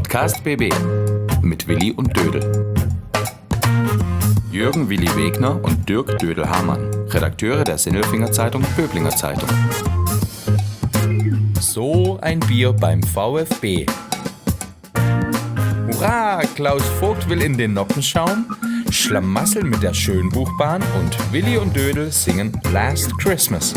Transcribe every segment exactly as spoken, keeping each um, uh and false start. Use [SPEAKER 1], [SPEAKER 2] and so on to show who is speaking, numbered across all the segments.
[SPEAKER 1] Podcast B B mit Willi und Dödel. Jürgen Willi Wegner und Dirk Dödel-Hamann, Redakteure der Sinnelfinger Zeitung Böblinger Zeitung.
[SPEAKER 2] So ein Bier beim VfB. Hurra, Klaus Vogt will in den Noppenschaum, Schlamassel mit der Schönbuchbahn und Willi und Dödel singen Last Christmas.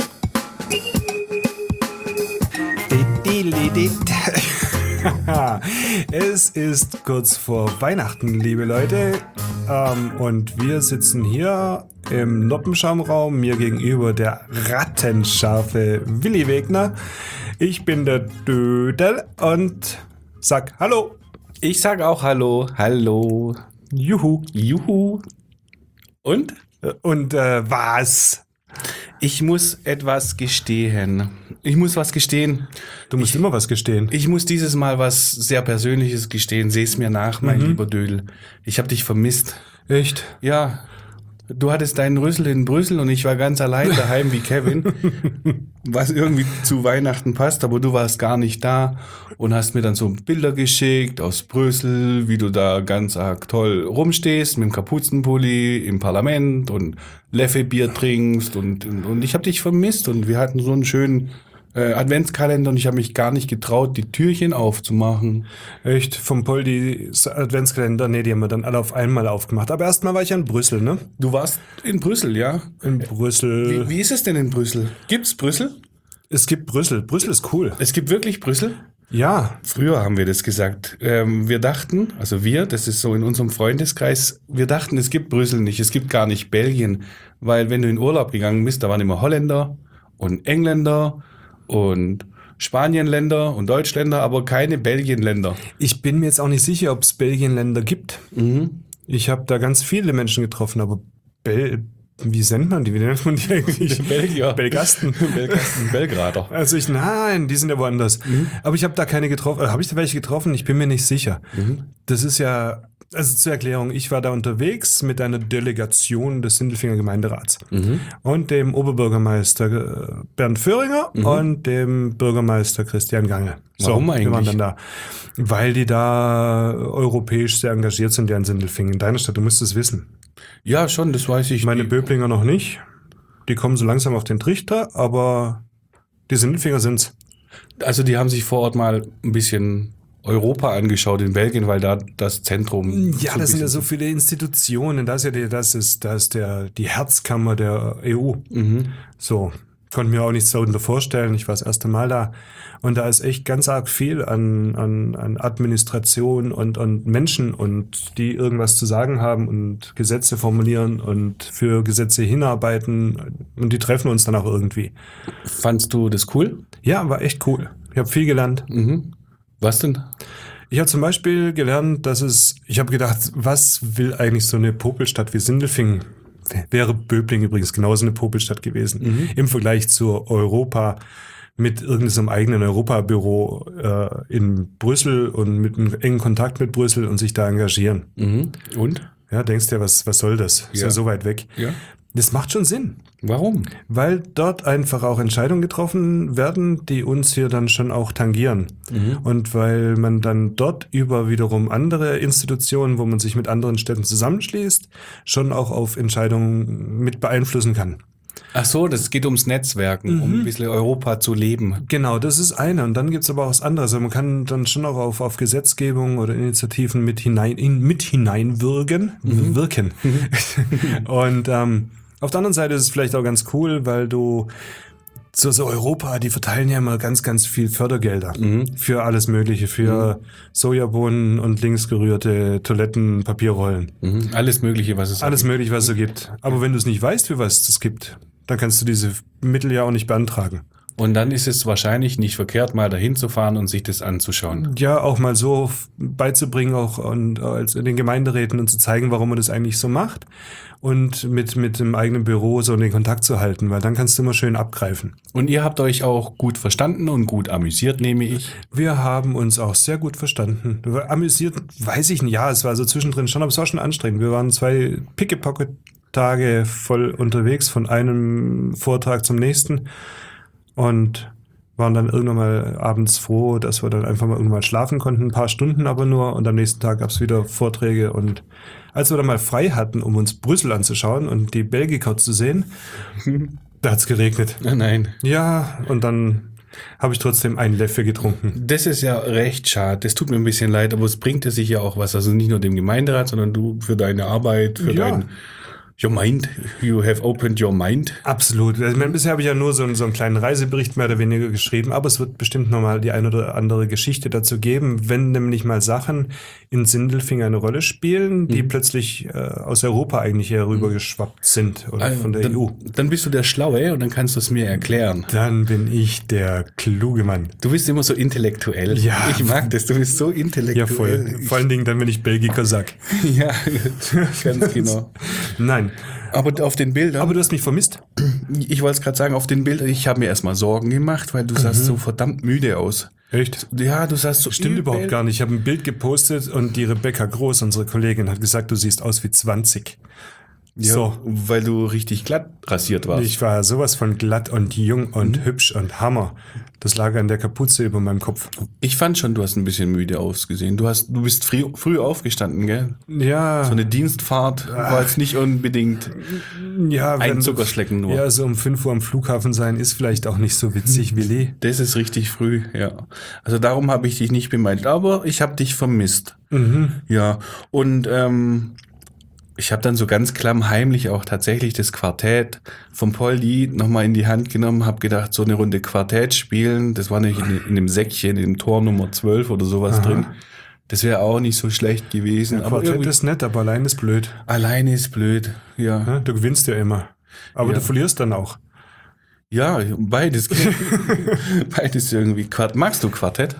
[SPEAKER 3] Es ist kurz vor Weihnachten, liebe Leute, ähm, und wir sitzen hier im Noppenschaumraum, mir gegenüber der rattenscharfe Willi Wegner. Ich bin der Dödel und sag Hallo.
[SPEAKER 2] Ich sag auch Hallo, Hallo,
[SPEAKER 3] Juhu.
[SPEAKER 2] Juhu. Und?
[SPEAKER 3] Und äh, was?
[SPEAKER 2] Ich muss etwas gestehen. Ich muss was gestehen.
[SPEAKER 3] Du musst
[SPEAKER 2] ich,
[SPEAKER 3] immer was gestehen.
[SPEAKER 2] Ich muss dieses Mal was sehr Persönliches gestehen. Seh's mir nach, mein mhm. lieber Dödel. Ich habe dich vermisst.
[SPEAKER 3] Echt?
[SPEAKER 2] Ja. Du hattest deinen Rüssel in Brüssel und ich war ganz allein daheim wie Kevin, was irgendwie zu Weihnachten passt, aber du warst gar nicht da und hast mir dann so Bilder geschickt aus Brüssel, wie du da ganz arg toll rumstehst mit dem Kapuzenpulli im Parlament und Leffe-Bier trinkst und, und ich habe dich vermisst und wir hatten so einen schönen äh, Adventskalender und ich habe mich gar nicht getraut, die Türchen aufzumachen.
[SPEAKER 3] Echt? Vom Poldi Adventskalender? Nee, die haben wir dann alle auf einmal aufgemacht. Aber erstmal war ich ja in Brüssel, ne?
[SPEAKER 2] Du warst in Brüssel, ja?
[SPEAKER 3] In Brüssel.
[SPEAKER 2] Wie, wie ist es denn in Brüssel? Gibt's Brüssel?
[SPEAKER 3] Es gibt Brüssel. Brüssel ist cool.
[SPEAKER 2] Es gibt wirklich Brüssel?
[SPEAKER 3] Ja.
[SPEAKER 2] Früher haben wir das gesagt. Ähm, wir dachten, also wir, das ist so in unserem Freundeskreis, wir dachten, es gibt Brüssel nicht, es gibt gar nicht Belgien. Weil wenn du in Urlaub gegangen bist, da waren immer Holländer und Engländer und Spanienländer und Deutschländer, aber keine Belgienländer.
[SPEAKER 3] Ich bin mir jetzt auch nicht sicher, ob es Belgienländer gibt.
[SPEAKER 2] Mhm.
[SPEAKER 3] Ich habe da ganz viele Menschen getroffen, aber Bel... Wie nennt man die? Wie nennt man die eigentlich?
[SPEAKER 2] Belgier.
[SPEAKER 3] Belgasten.
[SPEAKER 2] Belgasten, Belgrader.
[SPEAKER 3] Also ich, nein, die sind ja woanders. Mhm. Aber ich habe da keine getroffen. Habe ich da welche getroffen? Ich bin mir nicht sicher. Mhm. Das ist ja, also zur Erklärung, ich war da unterwegs mit einer Delegation des Sindelfinger Gemeinderats mhm. und dem Oberbürgermeister Bernd Föhringer mhm. und dem Bürgermeister Christian Gange.
[SPEAKER 2] Warum
[SPEAKER 3] so,
[SPEAKER 2] eigentlich?
[SPEAKER 3] Wir waren dann da. Weil die da europäisch sehr engagiert sind, ja in Sindelfingen. In deiner Stadt, du musst es wissen.
[SPEAKER 2] Ja, schon, das weiß ich.
[SPEAKER 3] Meine Böblinger noch nicht. Die kommen so langsam auf den Trichter, aber die Sindelfinger sind's.
[SPEAKER 2] Also die haben sich vor Ort mal ein bisschen Europa angeschaut in Belgien, weil da das Zentrum...
[SPEAKER 3] Ja,
[SPEAKER 2] so
[SPEAKER 3] da sind ja so viele Institutionen. Das ist ja die, das ist, das ist der, die Herzkammer der E U. Mhm. So. Konnte mir auch nichts darunter vorstellen. Ich war das erste Mal da. Und da ist echt ganz arg viel an, an, an Administration und, und Menschen und die irgendwas zu sagen haben und Gesetze formulieren und für Gesetze hinarbeiten. Und die treffen uns dann auch irgendwie.
[SPEAKER 2] Fandst du das cool?
[SPEAKER 3] Ja, war echt cool. Ich habe viel gelernt.
[SPEAKER 2] Mhm. Was denn?
[SPEAKER 3] Ich habe zum Beispiel gelernt, dass es, ich habe gedacht, was will eigentlich so eine Popelstadt wie Sindelfingen? Wäre Böbling übrigens genauso eine Popelstadt gewesen. Mhm. Im Vergleich zur Europa mit irgendeinem eigenen Europabüro äh, in Brüssel und mit einem engen Kontakt mit Brüssel und sich da engagieren.
[SPEAKER 2] Mhm. Und?
[SPEAKER 3] Ja, denkst du ja, was, was soll das? Ist
[SPEAKER 2] ja.
[SPEAKER 3] ja so weit weg.
[SPEAKER 2] Ja.
[SPEAKER 3] Das macht schon Sinn.
[SPEAKER 2] Warum?
[SPEAKER 3] Weil dort einfach auch Entscheidungen getroffen werden, die uns hier dann schon auch tangieren. Mhm. Und weil man dann dort über wiederum andere Institutionen, wo man sich mit anderen Städten zusammenschließt, schon auch auf Entscheidungen mit beeinflussen kann.
[SPEAKER 2] Ach so, das geht ums Netzwerken, mhm. um ein bisschen Europa zu leben.
[SPEAKER 3] Genau, das ist eine. Und dann gibt's aber auch was anderes. Also man kann dann schon auch auf, auf Gesetzgebung oder Initiativen mit hinein, in, mit hineinwirken. Mhm. Wirken. Mhm. Und ähm, auf der anderen Seite ist es vielleicht auch ganz cool, weil du so, so Europa, die verteilen ja immer ganz, ganz viel Fördergelder mhm. für alles Mögliche, für mhm. Sojabohnen und linksgerührte Toilettenpapierrollen.
[SPEAKER 2] Mhm. Alles Mögliche, was es
[SPEAKER 3] Alles Mögliche, was es so gibt. Aber wenn du es nicht weißt, für was es das gibt, dann kannst du diese Mittel ja auch nicht beantragen.
[SPEAKER 2] Und dann ist es wahrscheinlich nicht verkehrt, mal dahin zu fahren und sich das anzuschauen.
[SPEAKER 3] Ja, auch mal so beizubringen, auch und als in den Gemeinderäten und zu zeigen, warum man das eigentlich so macht. Und mit, mit dem eigenen Büro so den Kontakt zu halten, weil dann kannst du immer schön abgreifen.
[SPEAKER 2] Und ihr habt euch auch gut verstanden und gut amüsiert, nehme ich.
[SPEAKER 3] Wir haben uns auch sehr gut verstanden. Amüsiert, weiß ich nicht, ja, es war so zwischendrin schon, aber es war schon anstrengend. Wir waren zwei Pickepocke-Tage voll unterwegs, von einem Vortrag zum nächsten. Und waren dann irgendwann mal abends froh, dass wir dann einfach mal irgendwann schlafen konnten, ein paar Stunden aber nur und am nächsten Tag gab es wieder Vorträge und als wir dann mal frei hatten, um uns Brüssel anzuschauen und die Belgiker zu sehen, da hat es geregnet.
[SPEAKER 2] Nein.
[SPEAKER 3] Ja, und dann habe ich trotzdem einen Leffe getrunken.
[SPEAKER 2] Das ist ja recht schade. Das tut mir ein bisschen leid, aber es bringt dir sicher auch was. Also nicht nur dem Gemeinderat, sondern du für deine Arbeit, für
[SPEAKER 3] Ja.
[SPEAKER 2] dein Your mind. You have opened your mind.
[SPEAKER 3] Absolut. Also, ich meine, bisher habe ich ja nur so einen, so einen kleinen Reisebericht mehr oder weniger geschrieben, aber es wird bestimmt nochmal die eine oder andere Geschichte dazu geben, wenn nämlich mal Sachen in Sindelfingen eine Rolle spielen, die mhm. plötzlich äh, aus Europa eigentlich herübergeschwappt sind oder
[SPEAKER 2] Also,
[SPEAKER 3] von der
[SPEAKER 2] dann,
[SPEAKER 3] E U.
[SPEAKER 2] Dann bist du der Schlaue und dann kannst du es mir erklären.
[SPEAKER 3] Dann bin ich der kluge Mann.
[SPEAKER 2] Du bist immer so intellektuell.
[SPEAKER 3] Ja.
[SPEAKER 2] Ich mag das. Du bist so intellektuell.
[SPEAKER 3] Ja, voll. Vor allen Dingen dann, wenn ich Belgiker sag.
[SPEAKER 2] Ja, ganz genau.
[SPEAKER 3] Nein.
[SPEAKER 2] Aber auf den Bildern.
[SPEAKER 3] Aber du hast mich vermisst.
[SPEAKER 2] Ich wollte es gerade sagen, auf den Bildern, ich habe mir erstmal Sorgen gemacht, weil du mhm. sahst so verdammt müde aus.
[SPEAKER 3] Echt?
[SPEAKER 2] Ja, du sahst so
[SPEAKER 3] Stimmt
[SPEAKER 2] übel.
[SPEAKER 3] überhaupt gar nicht. Ich habe ein Bild gepostet und die Rebecca Groß, unsere Kollegin, hat gesagt, du siehst aus wie zwanzig.
[SPEAKER 2] Ja,
[SPEAKER 3] so.
[SPEAKER 2] Weil du richtig glatt rasiert warst.
[SPEAKER 3] Ich war sowas von glatt und jung und mhm. hübsch und Hammer. Das lag an der Kapuze über meinem Kopf.
[SPEAKER 2] Ich fand schon, du hast ein bisschen müde ausgesehen. Du hast, du bist früh, früh aufgestanden, gell?
[SPEAKER 3] Ja.
[SPEAKER 2] So eine Dienstfahrt
[SPEAKER 3] Ach.
[SPEAKER 2] war jetzt nicht unbedingt
[SPEAKER 3] ja,
[SPEAKER 2] ein
[SPEAKER 3] wenn,
[SPEAKER 2] Zuckerschlecken nur.
[SPEAKER 3] Ja, so um fünf Uhr am Flughafen sein ist vielleicht auch nicht so witzig, Willi.
[SPEAKER 2] Das ist richtig früh, ja. Also darum habe ich dich nicht bemeint. Aber ich habe dich vermisst.
[SPEAKER 3] Mhm.
[SPEAKER 2] Ja, und ähm, ich habe dann so ganz klammheimlich auch tatsächlich das Quartett vom Poldi nochmal in die Hand genommen, habe gedacht, so eine Runde Quartett spielen, das war nämlich in, in dem Säckchen, in dem Tor Nummer zwölf oder sowas Aha. drin. Das wäre auch nicht so schlecht gewesen.
[SPEAKER 3] Ja,
[SPEAKER 2] aber
[SPEAKER 3] Quartett ist nett, aber allein ist blöd.
[SPEAKER 2] Alleine ist blöd, ja.
[SPEAKER 3] ja du gewinnst ja immer. Aber
[SPEAKER 2] ja.
[SPEAKER 3] du verlierst dann auch.
[SPEAKER 2] Ja, beides. beides irgendwie. Magst du Quartett?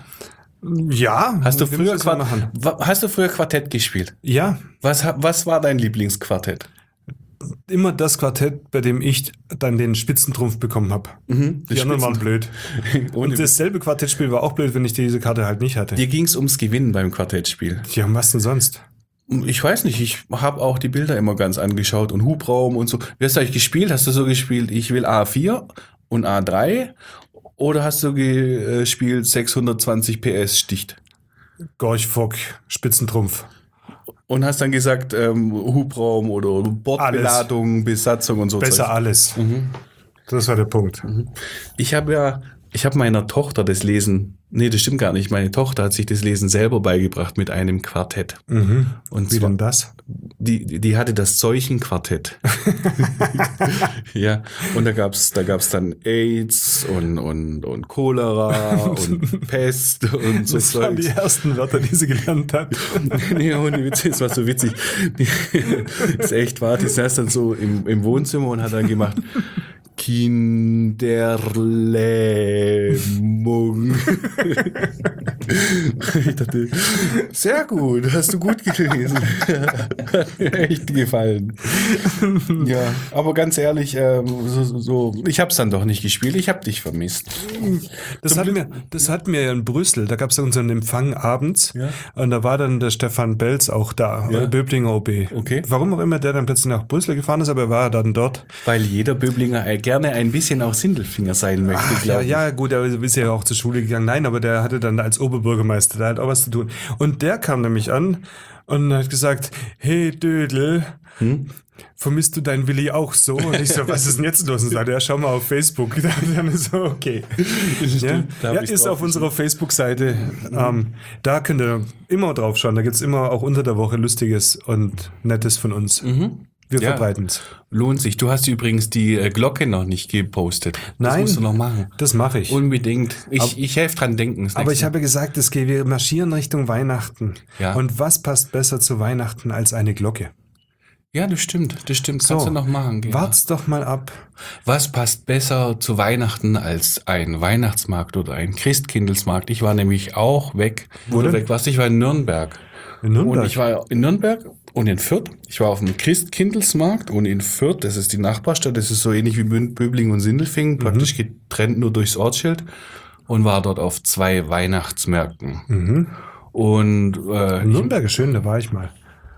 [SPEAKER 3] Ja.
[SPEAKER 2] Hast du früher Quartett, hast du früher Quartett gespielt?
[SPEAKER 3] Ja.
[SPEAKER 2] Was, was war dein Lieblingsquartett?
[SPEAKER 3] Immer das Quartett, bei dem ich dann den Spitzentrumpf bekommen habe.
[SPEAKER 2] Mhm,
[SPEAKER 3] die anderen waren blöd. Und dasselbe Quartettspiel war auch blöd, wenn ich diese Karte halt nicht hatte.
[SPEAKER 2] Dir ging es ums Gewinnen beim Quartettspiel.
[SPEAKER 3] Ja, was denn sonst?
[SPEAKER 2] Ich weiß nicht, ich habe auch die Bilder immer ganz angeschaut und Hubraum und so. Wie hast du eigentlich gespielt? Hast du so gespielt, ich will A vier und A drei? Oder hast du gespielt sechshundertzwanzig P S sticht?
[SPEAKER 3] Gorch-Fock, Spitzentrumpf.
[SPEAKER 2] Und hast dann gesagt, ähm, Hubraum oder Bordbeladung, alles. Besatzung und so.
[SPEAKER 3] Besser Zeug. Alles. Mhm. Das war der Punkt.
[SPEAKER 2] Mhm. Ich habe ja, ich habe meiner Tochter das Lesen, nee, das stimmt gar nicht, meine Tochter hat sich das Lesen selber beigebracht mit einem Quartett.
[SPEAKER 3] Mhm.
[SPEAKER 2] Und
[SPEAKER 3] wie
[SPEAKER 2] zwar,
[SPEAKER 3] denn das?
[SPEAKER 2] Die, die hatte das Seuchenquartett. Ja, und da gab's, da gab's dann AIDS und, und, und Cholera und Pest und so.
[SPEAKER 3] Das waren die ersten Wörter, die sie gelernt hat.
[SPEAKER 2] Nee, ohne Witz, das war so witzig. Die, das ist echt wahr, die saß dann so im, im Wohnzimmer und hat dann gemacht, Kinderlähmung. Ich dachte, sehr gut, hast du gut gelesen. Hat mir echt gefallen. Ja, aber ganz ehrlich, äh, so, so, ich hab's dann doch nicht gespielt, ich hab dich vermisst.
[SPEAKER 3] Das hat, mir, das hat mir in Brüssel, da gab's unseren Empfang abends ja. und da war dann der Stefan Belz auch da,
[SPEAKER 2] ja.
[SPEAKER 3] Böblinger O B.
[SPEAKER 2] Okay.
[SPEAKER 3] Warum auch immer der dann plötzlich nach Brüssel gefahren ist, aber er war dann dort.
[SPEAKER 2] Weil jeder Böblinger gerne ein bisschen auch Sindelfinger sein möchte,
[SPEAKER 3] Ach,
[SPEAKER 2] glaube ich.
[SPEAKER 3] Ja, ja, gut, er ist ja auch zur Schule gegangen. Nein, aber der hatte dann als Oberbürgermeister, der hat auch was zu tun. Und der kam nämlich an und hat gesagt, hey Dödel, hm? vermisst du deinen Willi auch so? Und ich so, was ist denn jetzt los? Und sagte, ja, schau mal auf Facebook. Da dann so, okay. Ja, ja ist auf unserer Facebook-Seite. Mhm. Ähm, da könnt ihr immer drauf schauen. Da gibt's immer auch unter der Woche Lustiges und Nettes von uns. Mhm. Wir ja, verbreiten es.
[SPEAKER 2] Lohnt sich. Du hast übrigens die äh, Glocke noch nicht gepostet. Das
[SPEAKER 3] Nein,
[SPEAKER 2] musst du noch machen.
[SPEAKER 3] Das mache ich.
[SPEAKER 2] Unbedingt. Ich,
[SPEAKER 3] aber,
[SPEAKER 2] ich helfe dran denken.
[SPEAKER 3] Aber ich habe gesagt, es geht, wir marschieren Richtung Weihnachten.
[SPEAKER 2] Ja.
[SPEAKER 3] Und was passt besser zu Weihnachten als eine Glocke?
[SPEAKER 2] Ja, das stimmt. Das stimmt. Kannst
[SPEAKER 3] so,
[SPEAKER 2] du noch machen. Genau.
[SPEAKER 3] Wart's doch mal ab.
[SPEAKER 2] Was passt besser zu Weihnachten als ein Weihnachtsmarkt oder ein Christkindlesmarkt? Ich war nämlich auch weg.
[SPEAKER 3] Wo denn?
[SPEAKER 2] Weg warst. Ich war in Nürnberg.
[SPEAKER 3] In Nürnberg?
[SPEAKER 2] Und ich war in Nürnberg und in Fürth. Ich war auf dem Christkindlesmarkt und in Fürth, das ist die Nachbarstadt, das ist so ähnlich wie Böblingen und Sindelfingen, praktisch mhm. getrennt nur durchs Ortsschild, und war dort auf zwei Weihnachtsmärkten.
[SPEAKER 3] Mhm.
[SPEAKER 2] Und äh,
[SPEAKER 3] Nürnberg ist schön, da war ich mal.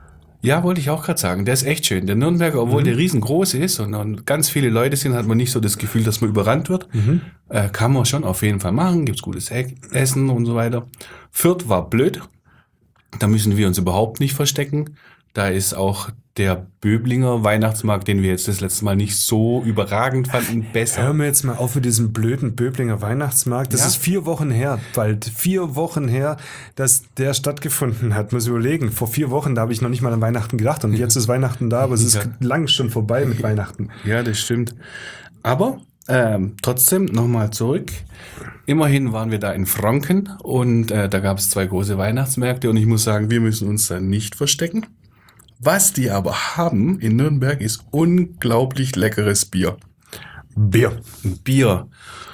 [SPEAKER 2] Ja, wollte ich auch gerade sagen. Der ist echt schön. Der Nürnberger, obwohl
[SPEAKER 3] Mhm.
[SPEAKER 2] der riesengroß ist und, und ganz viele Leute sind, hat man nicht so das Gefühl, dass man überrannt wird.
[SPEAKER 3] Mhm.
[SPEAKER 2] Äh, kann man schon auf jeden Fall machen. Gibt's gutes E- Essen und so weiter. Fürth war blöd. Da müssen wir uns überhaupt nicht verstecken. Da ist auch der Böblinger Weihnachtsmarkt, den wir jetzt das letzte Mal nicht so überragend fanden, besser.
[SPEAKER 3] Hör mir jetzt mal auf mit diesem blöden Böblinger Weihnachtsmarkt. Das
[SPEAKER 2] Ja?
[SPEAKER 3] ist vier Wochen her, bald vier Wochen her, dass der stattgefunden hat. Muss ich überlegen. Vor vier Wochen, da habe ich noch nicht mal an Weihnachten gedacht. Und jetzt ist Weihnachten da, aber es ist
[SPEAKER 2] Ja.
[SPEAKER 3] lang schon vorbei mit Weihnachten.
[SPEAKER 2] Ja, das stimmt. Aber ähm, trotzdem nochmal zurück. Immerhin waren wir da in Franken und äh, da gab es zwei große Weihnachtsmärkte und ich muss sagen, wir müssen uns da nicht verstecken. Was die aber haben in Nürnberg ist unglaublich leckeres Bier.
[SPEAKER 3] Bier.
[SPEAKER 2] Bier.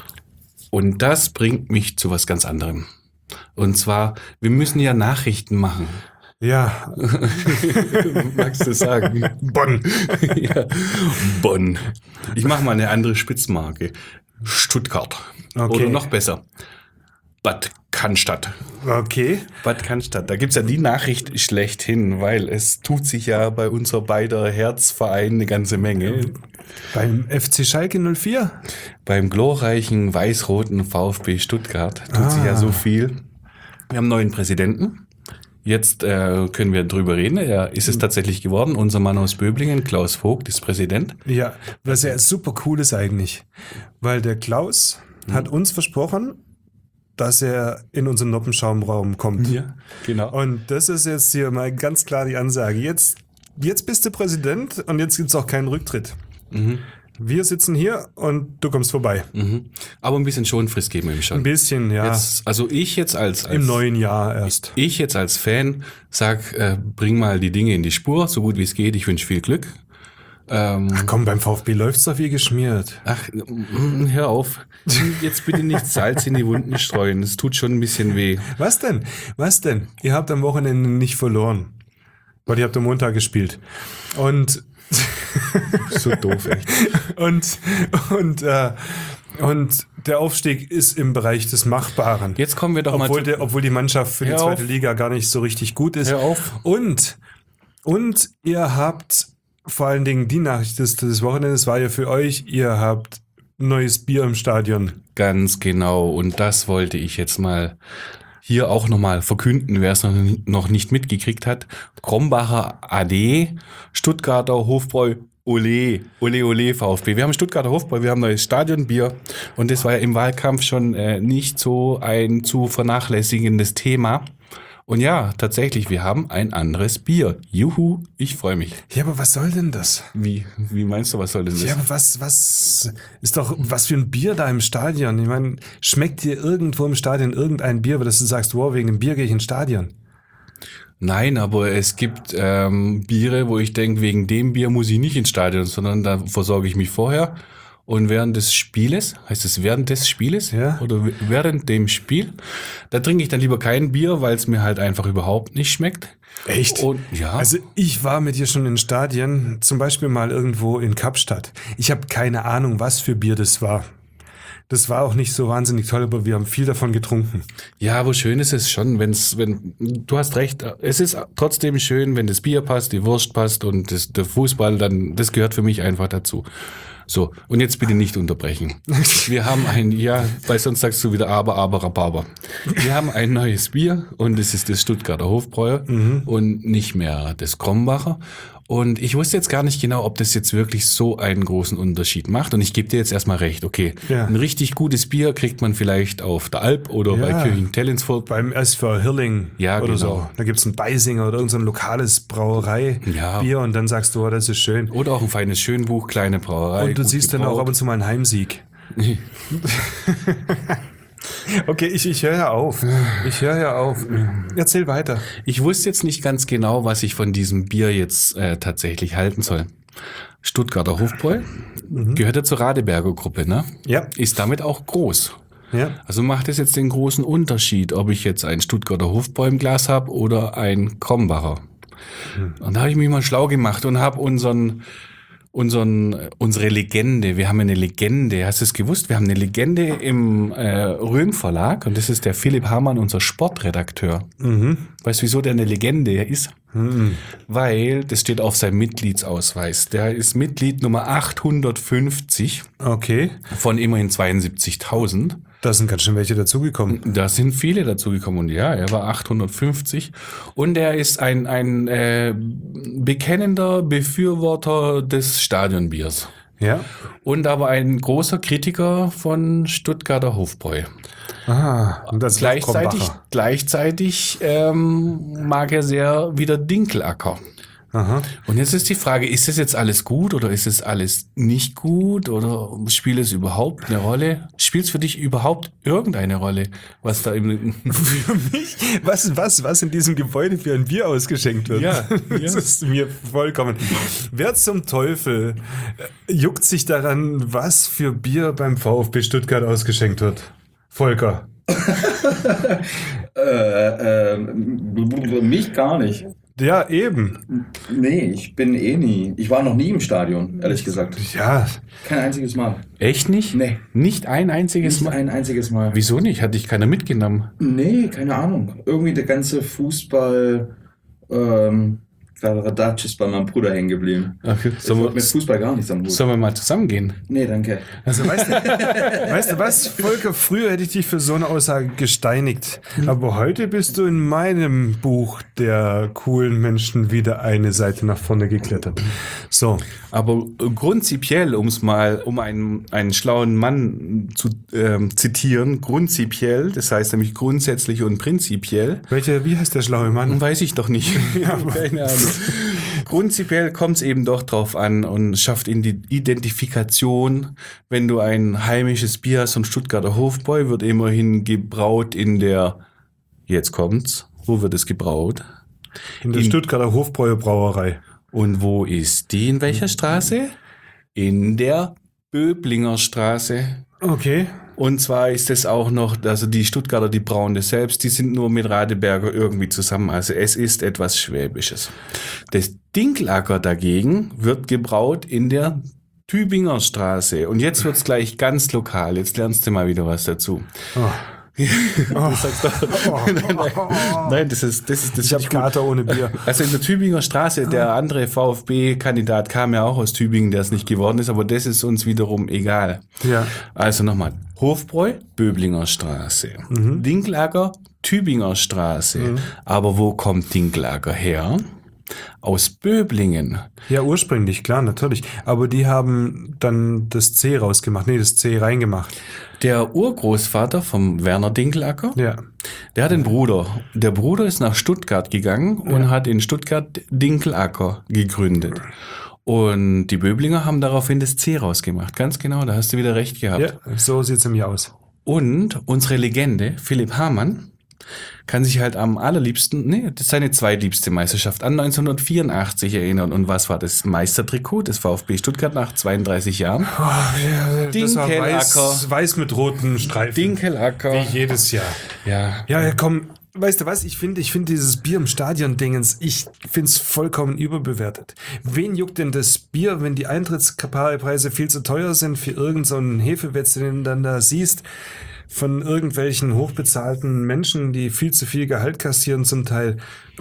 [SPEAKER 2] Und das bringt mich zu was ganz anderem. Und zwar, wir müssen ja Nachrichten machen.
[SPEAKER 3] Ja,
[SPEAKER 2] Magst du sagen?
[SPEAKER 3] Bonn.
[SPEAKER 2] Ja. Bonn. Ich mache mal eine andere Spitzmarke. Stuttgart.
[SPEAKER 3] Okay.
[SPEAKER 2] Oder noch besser. Bad Cannstatt.
[SPEAKER 3] Okay.
[SPEAKER 2] Bad Cannstatt. Da gibt's ja die Nachricht schlechthin, weil es tut sich ja bei unser beider Herzverein eine ganze Menge.
[SPEAKER 3] Beim F C Schalke null vier?
[SPEAKER 2] Beim glorreichen weiß-roten VfB Stuttgart tut sich ja so viel. Wir haben einen neuen Präsidenten. Jetzt äh, können wir drüber reden. Er ist es tatsächlich geworden. Unser Mann aus Böblingen, Klaus Vogt, ist Präsident.
[SPEAKER 3] Ja, was ja super cool ist eigentlich. Weil der Klaus hat uns versprochen, dass er in unseren Noppenschaumraum kommt.
[SPEAKER 2] genau.
[SPEAKER 3] Und das ist jetzt hier mal ganz klar die Ansage. Jetzt, jetzt bist du Präsident und jetzt gibt's auch keinen Rücktritt. Wir sitzen hier und du kommst vorbei.
[SPEAKER 2] Mhm. Aber ein bisschen Schonfrist geben wir ihm
[SPEAKER 3] Ein
[SPEAKER 2] schon.
[SPEAKER 3] bisschen, ja.
[SPEAKER 2] Jetzt, also ich jetzt als, als
[SPEAKER 3] Im neuen Jahr erst.
[SPEAKER 2] ich jetzt als Fan sag, äh, bring mal die Dinge in die Spur, so gut wie es geht. Ich wünsche viel Glück. Ähm,
[SPEAKER 3] Komm, beim VfB läuft's doch wie geschmiert.
[SPEAKER 2] ach, mm, hör auf. Jetzt bitte nicht Salz in die Wunden streuen. Es tut schon ein bisschen weh.
[SPEAKER 3] Was denn? Was denn? Ihr habt am Wochenende nicht verloren. Weil ihr habt am Montag gespielt. Und
[SPEAKER 2] So doof, echt.
[SPEAKER 3] und und äh, und der Aufstieg ist im Bereich des Machbaren.
[SPEAKER 2] Jetzt kommen wir doch mal
[SPEAKER 3] obwohl,
[SPEAKER 2] zu,
[SPEAKER 3] der, obwohl die Mannschaft für die
[SPEAKER 2] Hör
[SPEAKER 3] zweite
[SPEAKER 2] auf.
[SPEAKER 3] Liga gar nicht so richtig gut ist.
[SPEAKER 2] Hör auf.
[SPEAKER 3] Und und ihr habt vor allen Dingen die Nachricht des, des Wochenendes war ja für euch, ihr habt neues Bier im Stadion.
[SPEAKER 2] Ganz genau. Und das wollte ich jetzt mal hier auch nochmal verkünden, wer es noch, noch nicht mitgekriegt hat. Krombacher A D, Stuttgarter Hofbräu, Ole, Ole, Ole, VfB. Wir haben Stuttgarter Hofbräu, wir haben neues Stadionbier. Und das war ja im Wahlkampf schon äh, nicht so ein zu vernachlässigendes Thema. Und ja, tatsächlich, wir haben ein anderes Bier. Juhu, ich freue mich.
[SPEAKER 3] Ja, aber was soll denn das?
[SPEAKER 2] Wie, wie meinst du, was soll denn das?
[SPEAKER 3] Ja, aber was, was ist doch, was für ein Bier da im Stadion? Ich meine, schmeckt dir irgendwo im Stadion irgendein Bier, dass du sagst, wow, wegen dem Bier gehe ich ins Stadion?
[SPEAKER 2] Nein, aber es gibt ähm, Biere, wo ich denke, wegen dem Bier muss ich nicht ins Stadion, sondern da versorge ich mich vorher. Und während des Spieles, heißt es während des Spieles?
[SPEAKER 3] Ja.
[SPEAKER 2] Oder w- während dem Spiel, da trinke ich dann lieber kein Bier, weil es mir halt einfach überhaupt nicht schmeckt.
[SPEAKER 3] Echt?
[SPEAKER 2] Und ja,
[SPEAKER 3] Also ich war mit dir schon in Stadien, zum Beispiel mal irgendwo in Kapstadt. Ich habe keine Ahnung, was für Bier das war. Das war auch nicht so wahnsinnig toll, aber wir haben viel davon getrunken.
[SPEAKER 2] ja, aber schön ist es schon, wenn's, wenn, du hast recht, es ist trotzdem schön, wenn das Bier passt, die Wurst passt und das, der Fußball, dann, das gehört für mich einfach dazu. So, und jetzt bitte nicht unterbrechen. Wir haben ein, ja, weil sonst sagst du wieder aber, aber, Rhabarber. Wir haben ein neues Bier und es ist das Stuttgarter Hofbräu und nicht mehr das Krombacher. Und ich wusste jetzt gar nicht genau, ob das jetzt wirklich so einen großen Unterschied macht. Und ich gebe dir jetzt erstmal recht, okay,
[SPEAKER 3] Ja.
[SPEAKER 2] ein richtig gutes Bier kriegt man vielleicht auf der Alp oder
[SPEAKER 3] Ja.
[SPEAKER 2] bei Kirchen-Tellinsfurt.
[SPEAKER 3] Beim S V Hirling
[SPEAKER 2] Ja,
[SPEAKER 3] oder
[SPEAKER 2] genau.
[SPEAKER 3] so. Da gibt's ein Beisinger oder irgendein so lokales Brauerei-Bier
[SPEAKER 2] Ja.
[SPEAKER 3] und dann sagst du, oh, das ist schön.
[SPEAKER 2] Oder auch ein feines Schönbuch, kleine Brauerei.
[SPEAKER 3] Und du
[SPEAKER 2] gut
[SPEAKER 3] siehst dann auch
[SPEAKER 2] gebraut.
[SPEAKER 3] ab und zu mal einen Heimsieg. Okay, ich, ich höre ja auf. Ich höre ja auf. Erzähl weiter.
[SPEAKER 2] Ich wusste jetzt nicht ganz genau, was ich von diesem Bier jetzt äh, tatsächlich halten soll. Stuttgarter Hofbräu gehört ja zur Radeberger Gruppe, ne?
[SPEAKER 3] Ja.
[SPEAKER 2] Ist damit auch groß.
[SPEAKER 3] Ja.
[SPEAKER 2] Also macht es jetzt den großen Unterschied, ob ich jetzt ein Stuttgarter Hofbräu im Glas habe oder ein Krombacher. Und da habe ich mich mal schlau gemacht und habe unseren, unseren, unsere Legende, wir haben eine Legende, hast du es gewusst? Wir haben eine Legende im äh, Röhm Verlag und das ist der Philipp Hamann, unser Sportredakteur.
[SPEAKER 3] Mhm.
[SPEAKER 2] Weißt du, wieso der eine Legende ist?
[SPEAKER 3] Hm.
[SPEAKER 2] Weil das steht auf seinem Mitgliedsausweis. Der ist Mitglied Nummer achthundertfünfzig
[SPEAKER 3] Okay.
[SPEAKER 2] von immerhin zweiundsiebzigtausend.
[SPEAKER 3] Da sind ganz schön welche dazugekommen.
[SPEAKER 2] Da sind viele dazugekommen und ja, er war achthundertfünfzig und er ist ein, ein äh, bekennender Befürworter des Stadionbiers
[SPEAKER 3] Ja.
[SPEAKER 2] und aber ein großer Kritiker von Stuttgarter Hofbräu.
[SPEAKER 3] Ah, und das
[SPEAKER 2] Gleichzeitig,
[SPEAKER 3] Krombacher.
[SPEAKER 2] gleichzeitig ähm, mag er sehr wieder Dinkelacker.
[SPEAKER 3] Aha.
[SPEAKER 2] Und jetzt ist die Frage, ist das jetzt alles gut oder ist es alles nicht gut oder spielt es überhaupt eine Rolle? Spielt es für dich überhaupt irgendeine Rolle, was da im...
[SPEAKER 3] Für mich, was, was, was in diesem Gebäude für ein Bier ausgeschenkt wird.
[SPEAKER 2] Ja,
[SPEAKER 3] Das
[SPEAKER 2] ja.
[SPEAKER 3] ist mir vollkommen. Wer zum Teufel äh, juckt sich daran, was für Bier beim VfB Stuttgart ausgeschenkt wird? Volker.
[SPEAKER 4] Äh, äh, mich gar nicht.
[SPEAKER 3] Ja, eben.
[SPEAKER 4] Nee, ich bin eh nie. Ich war noch nie im Stadion, ehrlich gesagt.
[SPEAKER 3] Ja,
[SPEAKER 4] Kein einziges Mal.
[SPEAKER 2] Echt nicht?
[SPEAKER 4] Nee.
[SPEAKER 2] Nicht ein einziges
[SPEAKER 4] Nicht
[SPEAKER 2] Mal?
[SPEAKER 4] ein einziges Mal.
[SPEAKER 2] Wieso nicht? Hat dich keiner mitgenommen?
[SPEAKER 4] Nee, keine Ahnung. Irgendwie der ganze Fußball, ähm, Kladderadatsch ist bei meinem Bruder hängen geblieben.
[SPEAKER 2] Okay.
[SPEAKER 4] Ich
[SPEAKER 2] Sollen
[SPEAKER 4] wollte mit
[SPEAKER 2] wir,
[SPEAKER 4] Fußball gar nichts am Hut.
[SPEAKER 2] sollen wir mal zusammengehen?
[SPEAKER 4] Nee, danke.
[SPEAKER 3] also weißt du, weißt du was, Volker, früher hätte ich dich für so eine Aussage gesteinigt. Aber heute bist du in meinem Buch der coolen Menschen wieder eine Seite nach vorne geklettert. So.
[SPEAKER 2] Aber prinzipiell, um es mal, um einen, einen schlauen Mann zu ähm, zitieren, prinzipiell, das heißt nämlich grundsätzlich und prinzipiell,
[SPEAKER 3] Welcher, wie heißt der schlaue Mann?
[SPEAKER 2] weiß ich doch nicht. Keine Ahnung. Prinzipiell kommt es eben doch drauf an und schafft in die Identifikation, wenn du ein heimisches Bier hast, und Stuttgarter Hofbräu wird immerhin gebraut in der, jetzt kommt's, wo wird es gebraut?
[SPEAKER 3] In der
[SPEAKER 2] In-
[SPEAKER 3] Stuttgarter Hofbräu Brauerei.
[SPEAKER 2] Und wo ist die? In welcher Straße? In der Böblinger Straße.
[SPEAKER 3] Okay.
[SPEAKER 2] Und zwar ist es auch noch, also die Stuttgarter, die brauen das selbst, die sind nur mit Radeberger irgendwie zusammen. Also es ist etwas Schwäbisches. Das Dinkelacker dagegen wird gebraut in der Tübinger Straße. Und jetzt wird's gleich ganz lokal. Jetzt lernst du mal wieder was dazu.
[SPEAKER 3] Oh.
[SPEAKER 2] Du sagst doch, nein, nein, nein, das ist, das ist, das
[SPEAKER 3] Ich habe
[SPEAKER 2] finde gut.
[SPEAKER 3] Kater ohne Bier.
[SPEAKER 2] Also in der Tübinger Straße, der andere VfB-Kandidat kam ja auch aus Tübingen, der es nicht geworden ist, aber das ist uns wiederum egal.
[SPEAKER 3] Ja.
[SPEAKER 2] Also nochmal, Hofbräu, Böblinger Straße. Dinkelacker, Tübinger Straße. Aber wo kommt Dinkelacker her? Aus Böblingen.
[SPEAKER 3] Ja, ursprünglich, klar, natürlich. Aber die haben dann das C rausgemacht. Nee, das C reingemacht.
[SPEAKER 2] Der Urgroßvater vom Werner Dinkelacker,
[SPEAKER 3] Ja.
[SPEAKER 2] der hat einen Bruder. Der Bruder ist nach Stuttgart gegangen und hat in Stuttgart Dinkelacker gegründet. Und die Böblinger haben daraufhin das C rausgemacht. Ganz genau, da hast du wieder recht gehabt.
[SPEAKER 3] Ja, so sieht's nämlich aus.
[SPEAKER 2] Und unsere Legende, Philipp Hamann, kann sich halt am allerliebsten, nee, das ist seine zweitliebste Meisterschaft, an neunzehnhundertvierundachtzig erinnern. Und was war das Meistertrikot des VfB Stuttgart nach zweiunddreißig Jahren?
[SPEAKER 3] Oh, ja, das war
[SPEAKER 2] Dinkelacker.
[SPEAKER 3] weiß, weiß mit roten Streifen.
[SPEAKER 2] Dinkelacker.
[SPEAKER 3] Wie jedes Jahr.
[SPEAKER 2] Ja.
[SPEAKER 3] Ja, ja, komm. Weißt du was? Ich finde, ich finde dieses Bier im Stadion-Dingens, ich finde es vollkommen überbewertet. Wen juckt denn das Bier, wenn die Eintrittspreise viel zu teuer sind für irgendeinen so einen Hefewetz, den du dann da siehst, von irgendwelchen hochbezahlten Menschen, die viel zu viel Gehalt kassieren zum Teil.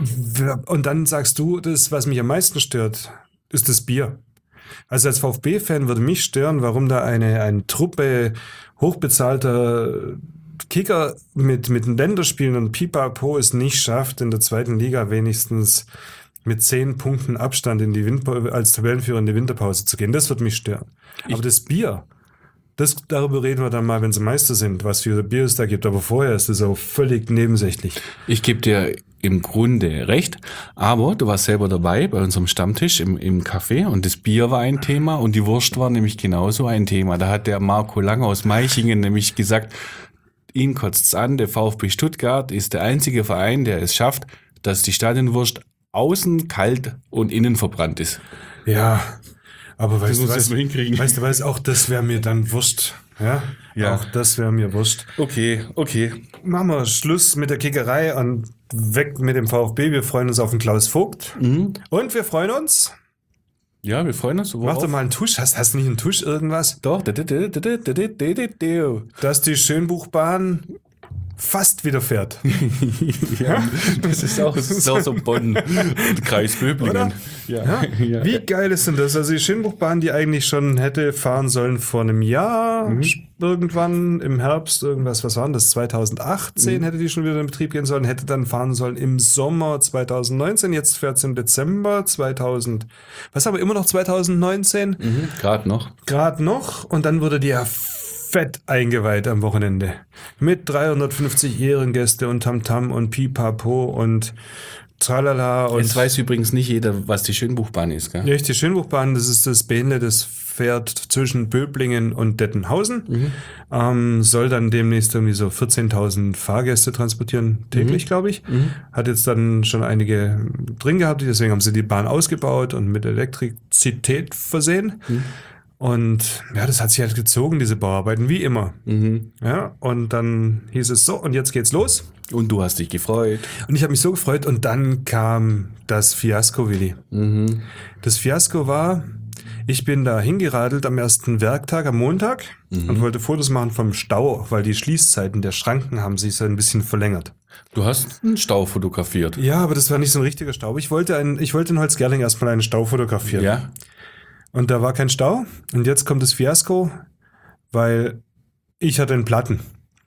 [SPEAKER 3] Und dann sagst du, das, was mich am meisten stört, ist das Bier. Also als VfB-Fan würde mich stören, warum da eine, eine Truppe hochbezahlter Kicker mit, mit den Länderspielen und Pipapo es nicht schafft, in der zweiten Liga wenigstens mit zehn Punkten Abstand in die Winter, als Tabellenführer in die Winterpause zu gehen. Das wird mich stören. Aber das Bier, das, darüber reden wir dann mal, wenn sie Meister sind, was für Bier es da gibt. Aber vorher ist es auch völlig nebensächlich.
[SPEAKER 2] Ich gebe dir im Grunde recht, aber du warst selber dabei bei unserem Stammtisch im, im Café und das Bier war ein Thema und die Wurst war nämlich genauso ein Thema. Da hat der Marco Lang aus Meichingen nämlich gesagt, ihn kotzt's an, der VfB Stuttgart ist der einzige Verein, der es schafft, dass die Stadionwurst außen kalt und innen verbrannt ist.
[SPEAKER 3] Ja, aber weißt du
[SPEAKER 2] musst du
[SPEAKER 3] was,
[SPEAKER 2] erst mal hinkriegen.
[SPEAKER 3] weißt du was, auch das wäre mir dann wurscht. Ja,
[SPEAKER 2] Ja.
[SPEAKER 3] Auch das wäre mir wurscht.
[SPEAKER 2] Okay, okay.
[SPEAKER 3] Machen wir Schluss mit der Kickerei und weg mit dem VfB. Wir freuen uns auf den Klaus Vogt. Und wir freuen uns.
[SPEAKER 2] Ja, wir freuen uns.
[SPEAKER 3] Mach doch mal einen Tusch. Hast, hast du nicht einen Tusch irgendwas?
[SPEAKER 2] Doch.
[SPEAKER 3] Dass die Schönbuchbahn fast wieder fährt.
[SPEAKER 2] Ja, das ist auch, das ist auch so Bonn, Kreis Böblingen.
[SPEAKER 3] Ja? Wie geil ist denn das? Also die Schönbuchbahn, die eigentlich schon hätte fahren sollen vor einem Jahr, mhm. irgendwann im Herbst, irgendwas, was war denn das? zweitausendachtzehn mhm. hätte die schon wieder in Betrieb gehen sollen, hätte dann fahren sollen im Sommer zweitausendneunzehn, jetzt fährt es im Dezember zweitausend, was haben wir immer noch zweitausendneunzehn?
[SPEAKER 2] Mhm. Gerade noch.
[SPEAKER 3] Gerade noch und dann wurde die ja fett eingeweiht am Wochenende. Mit dreihundertfünfzig Ehrengäste und Tamtam und Pipapo und Tralala. Und
[SPEAKER 2] jetzt weiß übrigens nicht jeder, was die Schönbuchbahn ist, gell?
[SPEAKER 3] Ja, die Schönbuchbahn, das ist das Bähnle, das fährt zwischen Böblingen und Dettenhausen. Mhm. Ähm, soll dann demnächst irgendwie so vierzehntausend Fahrgäste transportieren, täglich, mhm. glaube ich. Mhm. Hat jetzt dann schon einige drin gehabt, deswegen haben sie die Bahn ausgebaut und mit Elektrizität versehen. Mhm. Und ja, das hat sich halt gezogen, diese Bauarbeiten, wie immer. Mhm. Ja, und dann hieß es so, und jetzt geht's los.
[SPEAKER 2] Und du hast dich gefreut.
[SPEAKER 3] Und ich habe mich so gefreut und dann kam das Fiasko, Willi. Mhm. Das Fiasko war, ich bin da hingeradelt am ersten Werktag, am Montag, mhm. und wollte Fotos machen vom Stau, weil die Schließzeiten der Schranken haben sich so ein bisschen verlängert.
[SPEAKER 2] Du hast einen Stau fotografiert.
[SPEAKER 3] Ja, aber das war nicht so ein richtiger Stau. Ich wollte, ein, ich wollte in Holzgerling erstmal einen Stau fotografieren.
[SPEAKER 2] Ja.
[SPEAKER 3] Und da war kein Stau. Und jetzt kommt das Fiasko, weil ich hatte einen Platten.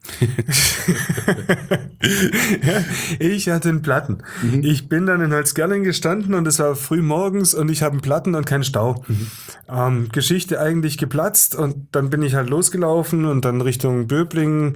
[SPEAKER 3] ja, ich hatte einen Platten. Mhm. Ich bin dann in Holzgerling gestanden und es war früh morgens und ich habe einen Platten und keinen Stau. Mhm. Ähm, Geschichte eigentlich geplatzt und dann bin ich halt losgelaufen und dann Richtung Böblingen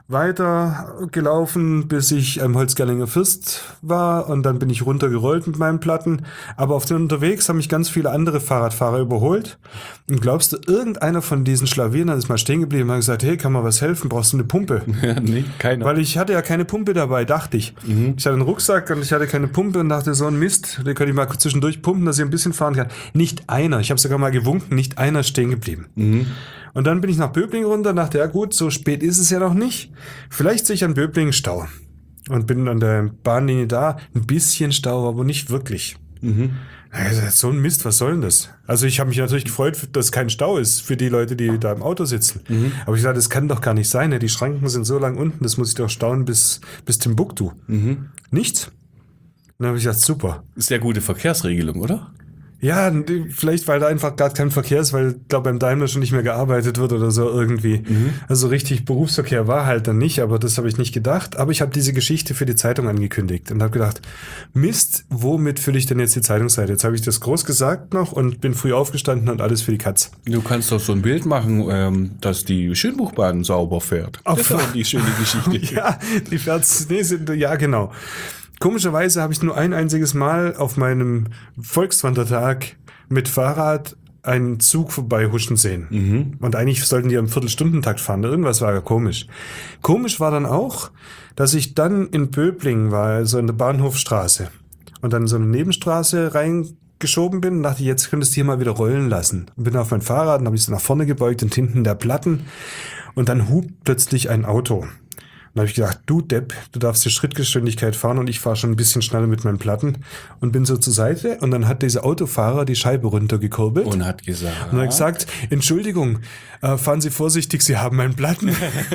[SPEAKER 3] weitergelaufen, bis ich am Holzgerlinger Fürst war und dann bin ich runtergerollt mit meinen Platten. Aber auf den unterwegs haben mich ganz viele andere Fahrradfahrer überholt. Und glaubst du, irgendeiner von diesen Schlawinern ist mal stehen geblieben und hat gesagt, hey, kann man was helfen? Brauchst du eine Pumpe?
[SPEAKER 2] Ja, nee, keiner.
[SPEAKER 3] Weil ich hatte ja keine Pumpe dabei, dachte ich. Mhm. Ich hatte einen Rucksack und ich hatte keine Pumpe und dachte, so ein Mist, den könnte ich mal zwischendurch pumpen, dass ich ein bisschen fahren kann. Nicht einer, ich habe sogar mal gewunken, nicht einer ist stehen geblieben. Mhm. Und dann bin ich nach Böblingen runter und dachte, ja gut, so spät ist es ja noch nicht. Vielleicht sehe ich an Böblingen Stau. Und bin an der Bahnlinie da, ein bisschen Stau, aber nicht wirklich. Mhm. So ein Mist, was soll denn das? Also ich habe mich natürlich gefreut, dass kein Stau ist für die Leute, die da im Auto sitzen. Mhm. Aber ich dachte, das kann doch gar nicht sein. Die Schranken sind so lang unten, das muss ich doch stauen bis, bis Timbuktu. Mhm. Nichts. Dann habe ich gedacht, super.
[SPEAKER 2] Sehr gute Verkehrsregelung, oder?
[SPEAKER 3] Ja, vielleicht, weil da einfach gerade kein Verkehr ist, weil, glaube beim Daimler schon nicht mehr gearbeitet wird oder so irgendwie. Mhm. Also richtig Berufsverkehr war halt dann nicht, aber das habe ich nicht gedacht. Aber ich habe diese Geschichte für die Zeitung angekündigt und habe gedacht, Mist, womit fülle ich denn jetzt die Zeitungsseite? Jetzt habe ich das groß gesagt noch und bin früh aufgestanden und alles für die Katz.
[SPEAKER 2] Du kannst doch so ein Bild machen, ähm, dass die Schönbuchbahn sauber fährt.
[SPEAKER 3] Auf
[SPEAKER 2] das ist doch die schöne Geschichte.
[SPEAKER 3] Ja, die fährt, nee, sind, ja genau. Komischerweise habe ich nur ein einziges Mal auf meinem Volkswandertag mit Fahrrad einen Zug vorbei huschen sehen. Mhm. Und eigentlich sollten die am Viertelstundentakt fahren. Irgendwas war ja komisch. Komisch war dann auch, dass ich dann in Böblingen war, also in der Bahnhofstraße. Und dann in so eine Nebenstraße reingeschoben bin und dachte, jetzt könntest du hier mal wieder rollen lassen. Und bin auf mein Fahrrad und habe ich so nach vorne gebeugt und hinten der Platten. Und dann hupt plötzlich ein Auto. Dann habe ich gedacht, du Depp, du darfst die Schrittgeschwindigkeit fahren und ich fahre schon ein bisschen schneller mit meinen Platten und bin so zur Seite und dann hat dieser Autofahrer die Scheibe runtergekurbelt.
[SPEAKER 2] Und hat gesagt.
[SPEAKER 3] Und hat gesagt, Entschuldigung, äh, fahren Sie vorsichtig, Sie haben meinen Platten.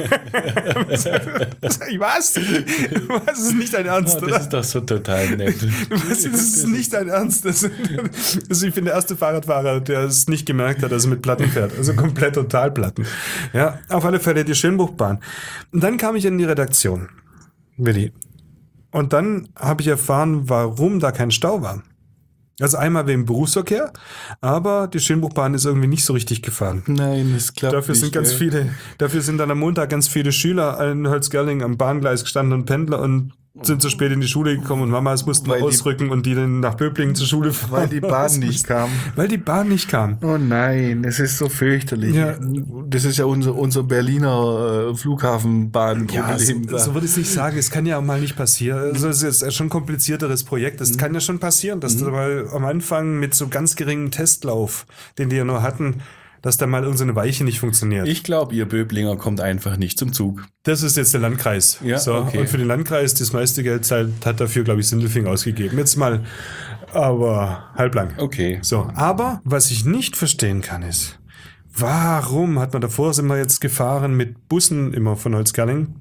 [SPEAKER 3] Sag ich, was? Das ist nicht dein Ernst,
[SPEAKER 2] oh, das
[SPEAKER 3] oder?
[SPEAKER 2] Das ist doch so total nett.
[SPEAKER 3] Das ist nicht dein Ernst. Das, also ich bin der erste Fahrradfahrer, der es nicht gemerkt hat, dass er mit Platten fährt. Also komplett total Platten. Ja, auf alle Fälle die Schönbuchbahn. Und dann kam ich in die Redaktion, Willi. Und dann habe ich erfahren, warum da kein Stau war. Also einmal wegen Berufsverkehr, aber die Schönbuchbahn ist irgendwie nicht so richtig gefahren.
[SPEAKER 2] Nein, das klappt
[SPEAKER 3] dafür
[SPEAKER 2] nicht.
[SPEAKER 3] Sind ganz
[SPEAKER 2] ey.
[SPEAKER 3] viele, dafür sind dann am Montag ganz viele Schüler in Holzgerling am Bahngleis gestanden und Pendler und sind zu spät in die Schule gekommen und Mamas mussten
[SPEAKER 2] Weil
[SPEAKER 3] ausrücken
[SPEAKER 2] die,
[SPEAKER 3] und die dann nach Böblingen zur Schule fahren.
[SPEAKER 2] Weil die Bahn nicht kam.
[SPEAKER 3] Weil die Bahn nicht kam.
[SPEAKER 2] Oh nein, das ist so fürchterlich.
[SPEAKER 3] Ja.
[SPEAKER 2] Das ist ja unser, unser Berliner äh, Flughafenbahnproblem.
[SPEAKER 3] Ja, so, so würde ich es nicht sagen. Es kann ja auch mal nicht passieren. Also es ist schon ein komplizierteres Projekt. Es mhm. kann ja schon passieren, dass mhm. du mal am Anfang mit so ganz geringem Testlauf, den die ja nur hatten, dass da mal irgendeine Weiche nicht funktioniert.
[SPEAKER 2] Ich glaube, ihr Böblinger kommt einfach nicht zum Zug.
[SPEAKER 3] Das ist jetzt der Landkreis.
[SPEAKER 2] Ja,
[SPEAKER 3] so,
[SPEAKER 2] okay.
[SPEAKER 3] Und für den Landkreis, das meiste Geld hat dafür, glaube ich, Sindelfingen ausgegeben. Jetzt mal, aber halblang.
[SPEAKER 2] Okay.
[SPEAKER 3] So, aber was ich nicht verstehen kann ist, warum hat man davor, sind wir jetzt gefahren mit Bussen immer von Holzgerling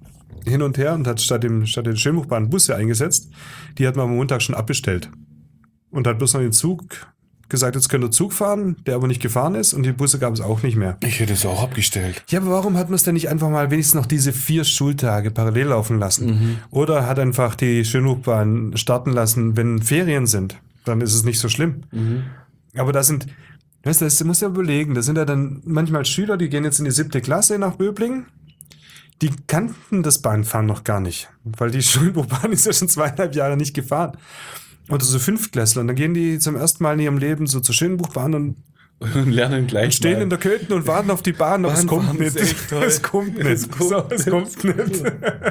[SPEAKER 3] hin und her und hat statt dem statt den Schönbuchbahn Busse eingesetzt. Die hat man am Montag schon abbestellt. Und hat bloß noch den Zug gesagt, jetzt könnt ihr Zug fahren, der aber nicht gefahren ist und die Busse gab es auch nicht mehr.
[SPEAKER 2] Ich hätte es auch abgestellt.
[SPEAKER 3] Ja, aber warum hat man es denn nicht einfach mal wenigstens noch diese vier Schultage parallel laufen lassen? Mhm. Oder hat einfach die Schönbuchbahn starten lassen, wenn Ferien sind? Dann ist es nicht so schlimm. Mhm. Aber da sind, weißt du, das musst du ja überlegen, da sind ja dann manchmal Schüler, die gehen jetzt in die siebte Klasse nach Böblingen. Die kannten das Bahnfahren noch gar nicht, weil die Schönbuchbahn ist ja schon zweieinhalb Jahre nicht gefahren. Oder so Fünftklässler. Und dann gehen die zum ersten Mal in ihrem Leben so zur Schönbuchbahn und,
[SPEAKER 2] und lernen gleich
[SPEAKER 3] und stehen
[SPEAKER 2] mal.
[SPEAKER 3] in der Köthen und warten auf die Bahn, aber es kommt nicht. Es kommt nicht.
[SPEAKER 2] Es kommt,
[SPEAKER 3] so, es kommt nicht.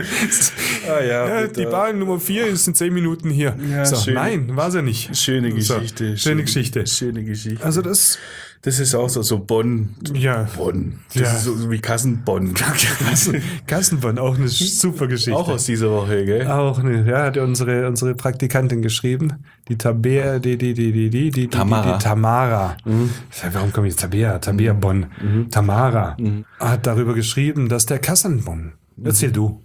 [SPEAKER 2] Ah, ja,
[SPEAKER 3] ja, die Bahn Nummer vier ist in zehn Minuten hier.
[SPEAKER 2] Ja,
[SPEAKER 3] so,
[SPEAKER 2] schön.
[SPEAKER 3] nein, war sie nicht.
[SPEAKER 2] Schöne Geschichte.
[SPEAKER 3] So, schöne Geschichte.
[SPEAKER 2] Schöne Geschichte.
[SPEAKER 3] Also das...
[SPEAKER 2] Das ist auch so, so Bonn.
[SPEAKER 3] Ja.
[SPEAKER 2] Bonn. Das
[SPEAKER 3] Ja.
[SPEAKER 2] ist so wie Kassenbonn.
[SPEAKER 3] Kassen, Kassenbonn, auch eine super Geschichte.
[SPEAKER 2] Auch aus dieser Woche, gell?
[SPEAKER 3] Auch eine, ja, hat unsere, unsere Praktikantin geschrieben. Die Tabea, die, die, die, die, die, die,
[SPEAKER 2] Tamara.
[SPEAKER 3] Die, die Tamara. Mhm. Warum komme ich jetzt Tabea? Tabea Bonn. Mhm. Tamara mhm. hat darüber geschrieben, dass der Kassenbon. Erzähl mhm. du.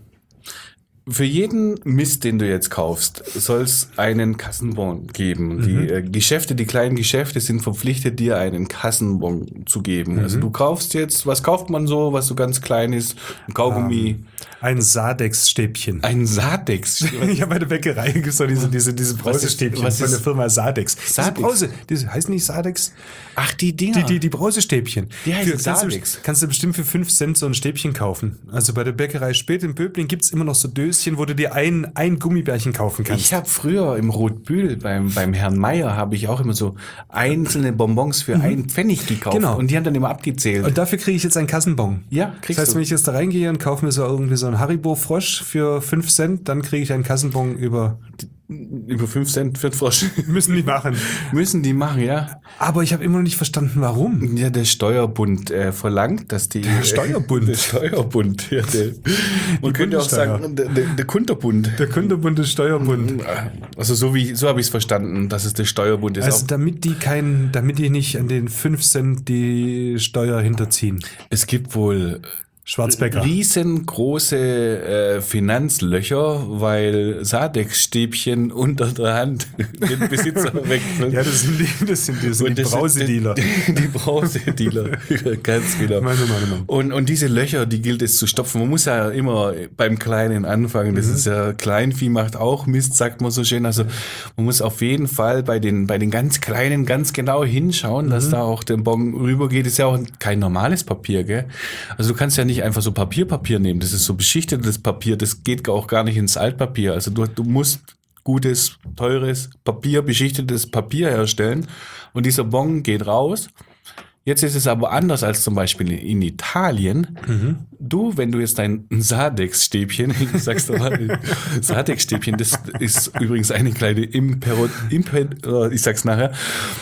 [SPEAKER 2] Für jeden Mist, den du jetzt kaufst, soll es einen Kassenbon geben. Mhm. Die äh, Geschäfte, die kleinen Geschäfte sind verpflichtet, dir einen Kassenbon zu geben. Mhm. Also du kaufst jetzt, was kauft man so, was so ganz klein ist? Ein Kaugummi. Um,
[SPEAKER 3] ein Sadex-Stäbchen.
[SPEAKER 2] Ein Sadex?
[SPEAKER 3] Ja, bei der Bäckerei gibt es doch diese, diese, diese Brausestäbchen von der Firma Sadex.
[SPEAKER 2] Sadex?
[SPEAKER 3] Diese Brause, diese, heißt nicht Sadex?
[SPEAKER 2] Ach, die Dinger.
[SPEAKER 3] Die, die, die Brausestäbchen.
[SPEAKER 2] Die heißen
[SPEAKER 3] für,
[SPEAKER 2] Sadex.
[SPEAKER 3] Kannst du, kannst du bestimmt für fünf Cent so ein Stäbchen kaufen. Also bei der Bäckerei Spät in Böblingen gibt es immer noch so Döschen, wo du dir ein, ein Gummibärchen kaufen kannst.
[SPEAKER 2] Ich habe früher im Rotbühl beim, beim Herrn Meier habe ich auch immer so einzelne Bonbons für mhm. einen Pfennig gekauft.
[SPEAKER 3] Genau.
[SPEAKER 2] Und die haben dann immer abgezählt.
[SPEAKER 3] Und dafür kriege ich jetzt einen Kassenbon.
[SPEAKER 2] Ja, kriegst
[SPEAKER 3] Das heißt,
[SPEAKER 2] du.
[SPEAKER 3] wenn ich jetzt da reingehe und kaufe mir so irgendwie so einen Haribo-Frosch für fünf Cent, dann kriege ich einen Kassenbon über...
[SPEAKER 2] Über fünf Cent für den Frosch.
[SPEAKER 3] Müssen die machen.
[SPEAKER 2] Müssen die machen, ja.
[SPEAKER 3] Aber ich habe immer noch nicht verstanden, warum.
[SPEAKER 2] Ja, der Steuerbund äh, verlangt, dass die...
[SPEAKER 3] Der Steuerbund?
[SPEAKER 2] Der Steuerbund, ja. Der, man könnte auch sagen, der, der, der Kunterbund.
[SPEAKER 3] Der Kunterbund ist Steuerbund.
[SPEAKER 2] Also so wie so habe ich es verstanden, dass es der Steuerbund ist.
[SPEAKER 3] Also damit die kein, damit die nicht an den fünf Cent die Steuer hinterziehen.
[SPEAKER 2] Es gibt wohl...
[SPEAKER 3] Schwarzbäcker.
[SPEAKER 2] Riesengroße äh, Finanzlöcher, weil Sadex-Stäbchen unter der Hand den Besitzer wechseln.
[SPEAKER 3] Ja, das sind die, das sind die, das sind die Brausedealer.
[SPEAKER 2] Die, die Brausedealer, ganz genau.
[SPEAKER 3] Meine, meine, meine.
[SPEAKER 2] Und, und diese Löcher, die gilt es zu stopfen. Man muss ja immer beim Kleinen anfangen. Das mhm. ist ja, Kleinvieh macht auch Mist, sagt man so schön. Also man muss auf jeden Fall bei den, bei den ganz Kleinen ganz genau hinschauen, mhm. dass da auch der Bon rübergeht. Das ist ja auch kein normales Papier, gell? Also du kannst ja nicht nicht einfach so Papierpapier nehmen. Das ist so beschichtetes Papier. Das geht auch gar nicht ins Altpapier. Also du, du musst gutes, teures Papier, beschichtetes Papier herstellen. Und dieser Bon geht raus. Jetzt ist es aber anders als zum Beispiel in Italien. Mhm. Du, wenn du jetzt dein Sadex-Stäbchen, du sagst aber, Sadex-Stäbchen, das ist übrigens eine kleine Impero, Imper, ich sag's nachher,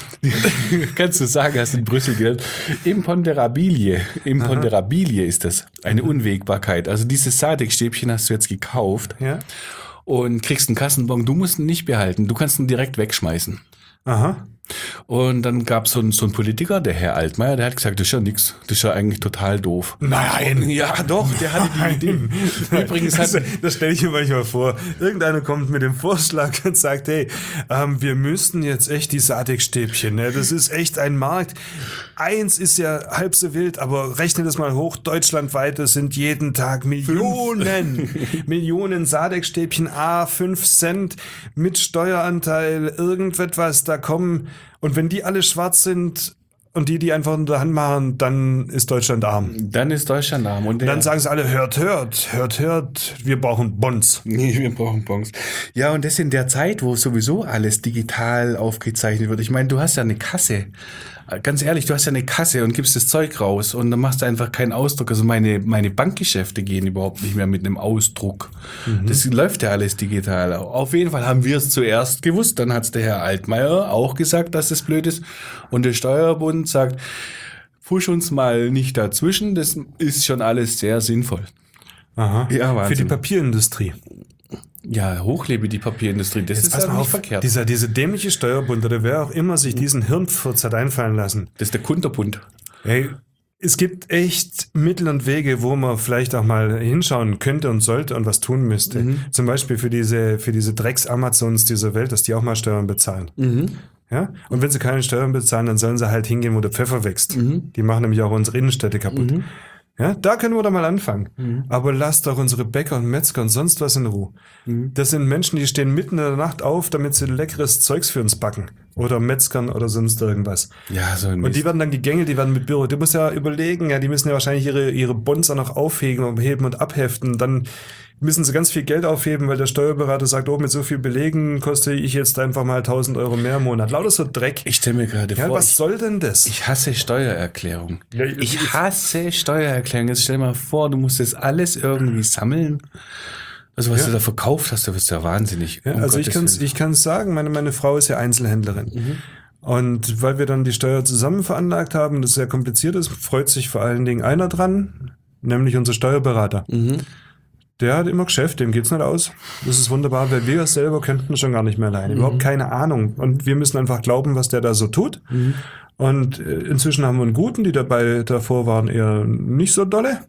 [SPEAKER 2] kannst du sagen, hast in Brüssel gelernt, Imponderabilie, Imponderabilie ist das, eine Unwägbarkeit. Also dieses Sadex-Stäbchen hast du jetzt gekauft
[SPEAKER 3] ja.
[SPEAKER 2] und kriegst einen Kassenbon, du musst ihn nicht behalten, du kannst ihn direkt wegschmeißen. Aha. Und dann gab es so einen, so einen Politiker, der Herr Altmaier, der hat gesagt, das ist ja nix, das ist ja eigentlich total doof.
[SPEAKER 3] Nein!
[SPEAKER 2] Ja, doch, der hatte die Idee. Übrigens hat,
[SPEAKER 3] das, das stelle ich mir manchmal vor. Irgendeiner kommt mit dem Vorschlag und sagt, hey, ähm, wir müssen jetzt echt die Sadex-Stäbchen, ne? Das ist echt ein Markt. Eins ist ja halb so wild, aber rechne das mal hoch, deutschlandweit, das sind jeden Tag Millionen, Millionen Sadex-Stäbchen, a fünf Cent mit Steueranteil, irgendetwas, da kommen, und wenn die alle schwarz sind und die, die einfach in der Hand machen, dann ist Deutschland arm.
[SPEAKER 2] Dann ist Deutschland arm. Und,
[SPEAKER 3] und dann sagen sie alle, hört, hört, hört, hört, wir brauchen Bons.
[SPEAKER 2] Nee, wir brauchen Bons. Ja, und das in der Zeit, wo sowieso alles digital aufgezeichnet wird. Ich meine, du hast ja eine Kasse. Ganz ehrlich, du hast ja eine Kasse und gibst das Zeug raus und dann machst du einfach keinen Ausdruck. Also meine, meine Bankgeschäfte gehen überhaupt nicht mehr mit einem Ausdruck. Mhm. Das läuft ja alles digital. Auf jeden Fall haben wir es zuerst gewusst. Dann hat es der Herr Altmaier auch gesagt, dass das blöd ist. Und der Steuerbund sagt, fusch uns mal nicht dazwischen. Das ist schon alles sehr sinnvoll.
[SPEAKER 3] Aha. Ja, Wahnsinn. Für die Papierindustrie.
[SPEAKER 2] Ja, hochlebe die Papierindustrie. Das
[SPEAKER 3] Jetzt
[SPEAKER 2] ist ja nicht
[SPEAKER 3] auf,
[SPEAKER 2] verkehrt.
[SPEAKER 3] Dieser, diese dämliche Steuerbund, oder wer auch immer sich diesen Hirnfurz hat einfallen lassen.
[SPEAKER 2] Das ist der Kunterbund.
[SPEAKER 3] Hey, Es gibt echt Mittel und Wege, wo man vielleicht auch mal hinschauen könnte und sollte und was tun müsste.
[SPEAKER 2] Mhm.
[SPEAKER 3] Zum Beispiel für diese, für diese Drecks-Amazons dieser Welt, dass die auch mal Steuern bezahlen.
[SPEAKER 2] Mhm.
[SPEAKER 3] Ja? Und wenn sie keine Steuern bezahlen, dann sollen sie halt hingehen, wo der Pfeffer wächst.
[SPEAKER 2] Mhm.
[SPEAKER 3] Die machen nämlich auch unsere Innenstädte kaputt.
[SPEAKER 2] Mhm.
[SPEAKER 3] Ja, da können wir doch mal anfangen.
[SPEAKER 2] Mhm.
[SPEAKER 3] Aber lasst doch unsere Bäcker und Metzger und sonst was in Ruhe.
[SPEAKER 2] Mhm.
[SPEAKER 3] Das sind Menschen, die stehen mitten in der Nacht auf, damit sie leckeres Zeugs für uns backen. Oder Metzgern oder sonst irgendwas.
[SPEAKER 2] Ja, so ein
[SPEAKER 3] Und die
[SPEAKER 2] Mist.
[SPEAKER 3] werden dann gegängelt, die werden mit Büro. Du musst ja überlegen, ja, die müssen ja wahrscheinlich ihre, ihre Bonds auch noch aufheben und heben und abheften. Dann müssen sie ganz viel Geld aufheben, weil der Steuerberater sagt, oh, mit so viel Belegen koste ich jetzt einfach mal tausend Euro mehr im Monat. Lauter so Dreck.
[SPEAKER 2] Ich stelle mir gerade
[SPEAKER 3] Ja,
[SPEAKER 2] vor,
[SPEAKER 3] was
[SPEAKER 2] ich,
[SPEAKER 3] soll denn das?
[SPEAKER 2] ich hasse Steuererklärung.
[SPEAKER 3] Ja,
[SPEAKER 2] Ich hasse Steuererklärung. Jetzt stell dir mal vor, du musst das alles irgendwie sammeln. Also was
[SPEAKER 3] Ja.
[SPEAKER 2] du da verkauft hast, du wirst ja wahnsinnig.
[SPEAKER 3] Ja,
[SPEAKER 2] Um
[SPEAKER 3] also ich
[SPEAKER 2] Gottes
[SPEAKER 3] kann es
[SPEAKER 2] Willen.
[SPEAKER 3] ich kann's sagen, meine, meine Frau ist ja Einzelhändlerin.
[SPEAKER 2] Mhm.
[SPEAKER 3] Und weil wir dann die Steuer zusammen veranlagt haben, das sehr kompliziert ist, freut sich vor allen Dingen einer dran, nämlich unser Steuerberater.
[SPEAKER 2] Mhm.
[SPEAKER 3] Der hat immer Geschäft, dem geht's nicht aus. Das ist wunderbar, weil wir selber könnten schon gar nicht mehr alleine. Überhaupt keine Ahnung. Und wir müssen einfach glauben, was der da so tut.
[SPEAKER 2] Mhm.
[SPEAKER 3] Und äh, inzwischen haben wir einen guten, die dabei davor waren eher nicht so dolle.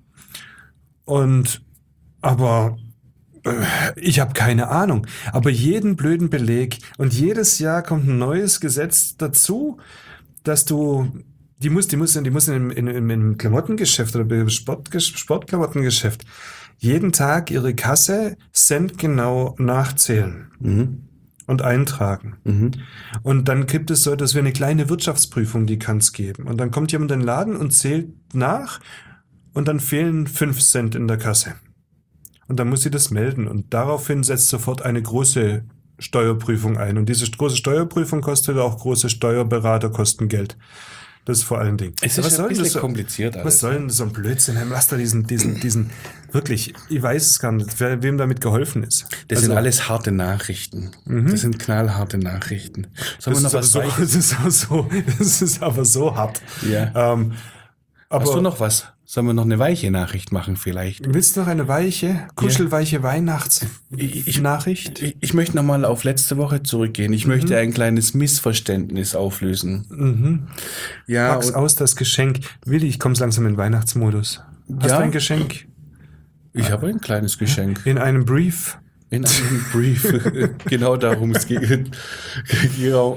[SPEAKER 3] Und aber äh, ich habe keine Ahnung. Aber jeden blöden Beleg und jedes Jahr kommt ein neues Gesetz dazu, dass du die muss, die muss, die muss in, in, in, im Klamottengeschäft oder im Sport, Sportklamottengeschäft jeden Tag ihre Kasse centgenau nachzählen
[SPEAKER 2] Mhm.
[SPEAKER 3] und eintragen.
[SPEAKER 2] Mhm.
[SPEAKER 3] Und dann gibt es so, dass wir eine kleine Wirtschaftsprüfung, die kann es geben. Und dann kommt jemand in den Laden und zählt nach und dann fehlen fünf Cent in der Kasse. Und dann muss sie das melden. Und daraufhin setzt sofort eine große Steuerprüfung ein. Und diese große Steuerprüfung kostet auch große Steuerberaterkosten Geld. Das ist vor allen Dingen.
[SPEAKER 2] Es ist
[SPEAKER 3] Was
[SPEAKER 2] ein
[SPEAKER 3] soll denn
[SPEAKER 2] bisschen
[SPEAKER 3] das so-
[SPEAKER 2] kompliziert alles.
[SPEAKER 3] Was soll denn so ein Blödsinn? Lass da diesen, diesen, diesen, wirklich, ich weiß es gar nicht, wer, wem damit geholfen ist.
[SPEAKER 2] Das
[SPEAKER 3] Also,
[SPEAKER 2] sind alles harte Nachrichten. Das sind knallharte Nachrichten. Sollen wir
[SPEAKER 3] das,
[SPEAKER 2] noch
[SPEAKER 3] ist
[SPEAKER 2] was
[SPEAKER 3] aber so,
[SPEAKER 2] Weiches?
[SPEAKER 3] das, ist aber so, das ist aber so hart.
[SPEAKER 2] Ja.
[SPEAKER 3] Ähm, aber
[SPEAKER 2] Hast du noch was? Sollen wir noch eine weiche Nachricht machen vielleicht?
[SPEAKER 3] willst du noch eine weiche, kuschelweiche Weihnachtsnachricht?
[SPEAKER 2] Ich, ich möchte nochmal auf letzte Woche zurückgehen. Ich möchte ein kleines Missverständnis auflösen.
[SPEAKER 3] Mhm.
[SPEAKER 2] Ja,
[SPEAKER 3] Pack's
[SPEAKER 2] und,
[SPEAKER 3] aus, das Geschenk. Willi, ich komme langsam in Weihnachtsmodus. Hast
[SPEAKER 2] Ja?
[SPEAKER 3] du ein Geschenk?
[SPEAKER 2] ich habe ein kleines Geschenk.
[SPEAKER 3] In einem Brief?
[SPEAKER 2] In einem Brief. Genau darum es geht. Genau.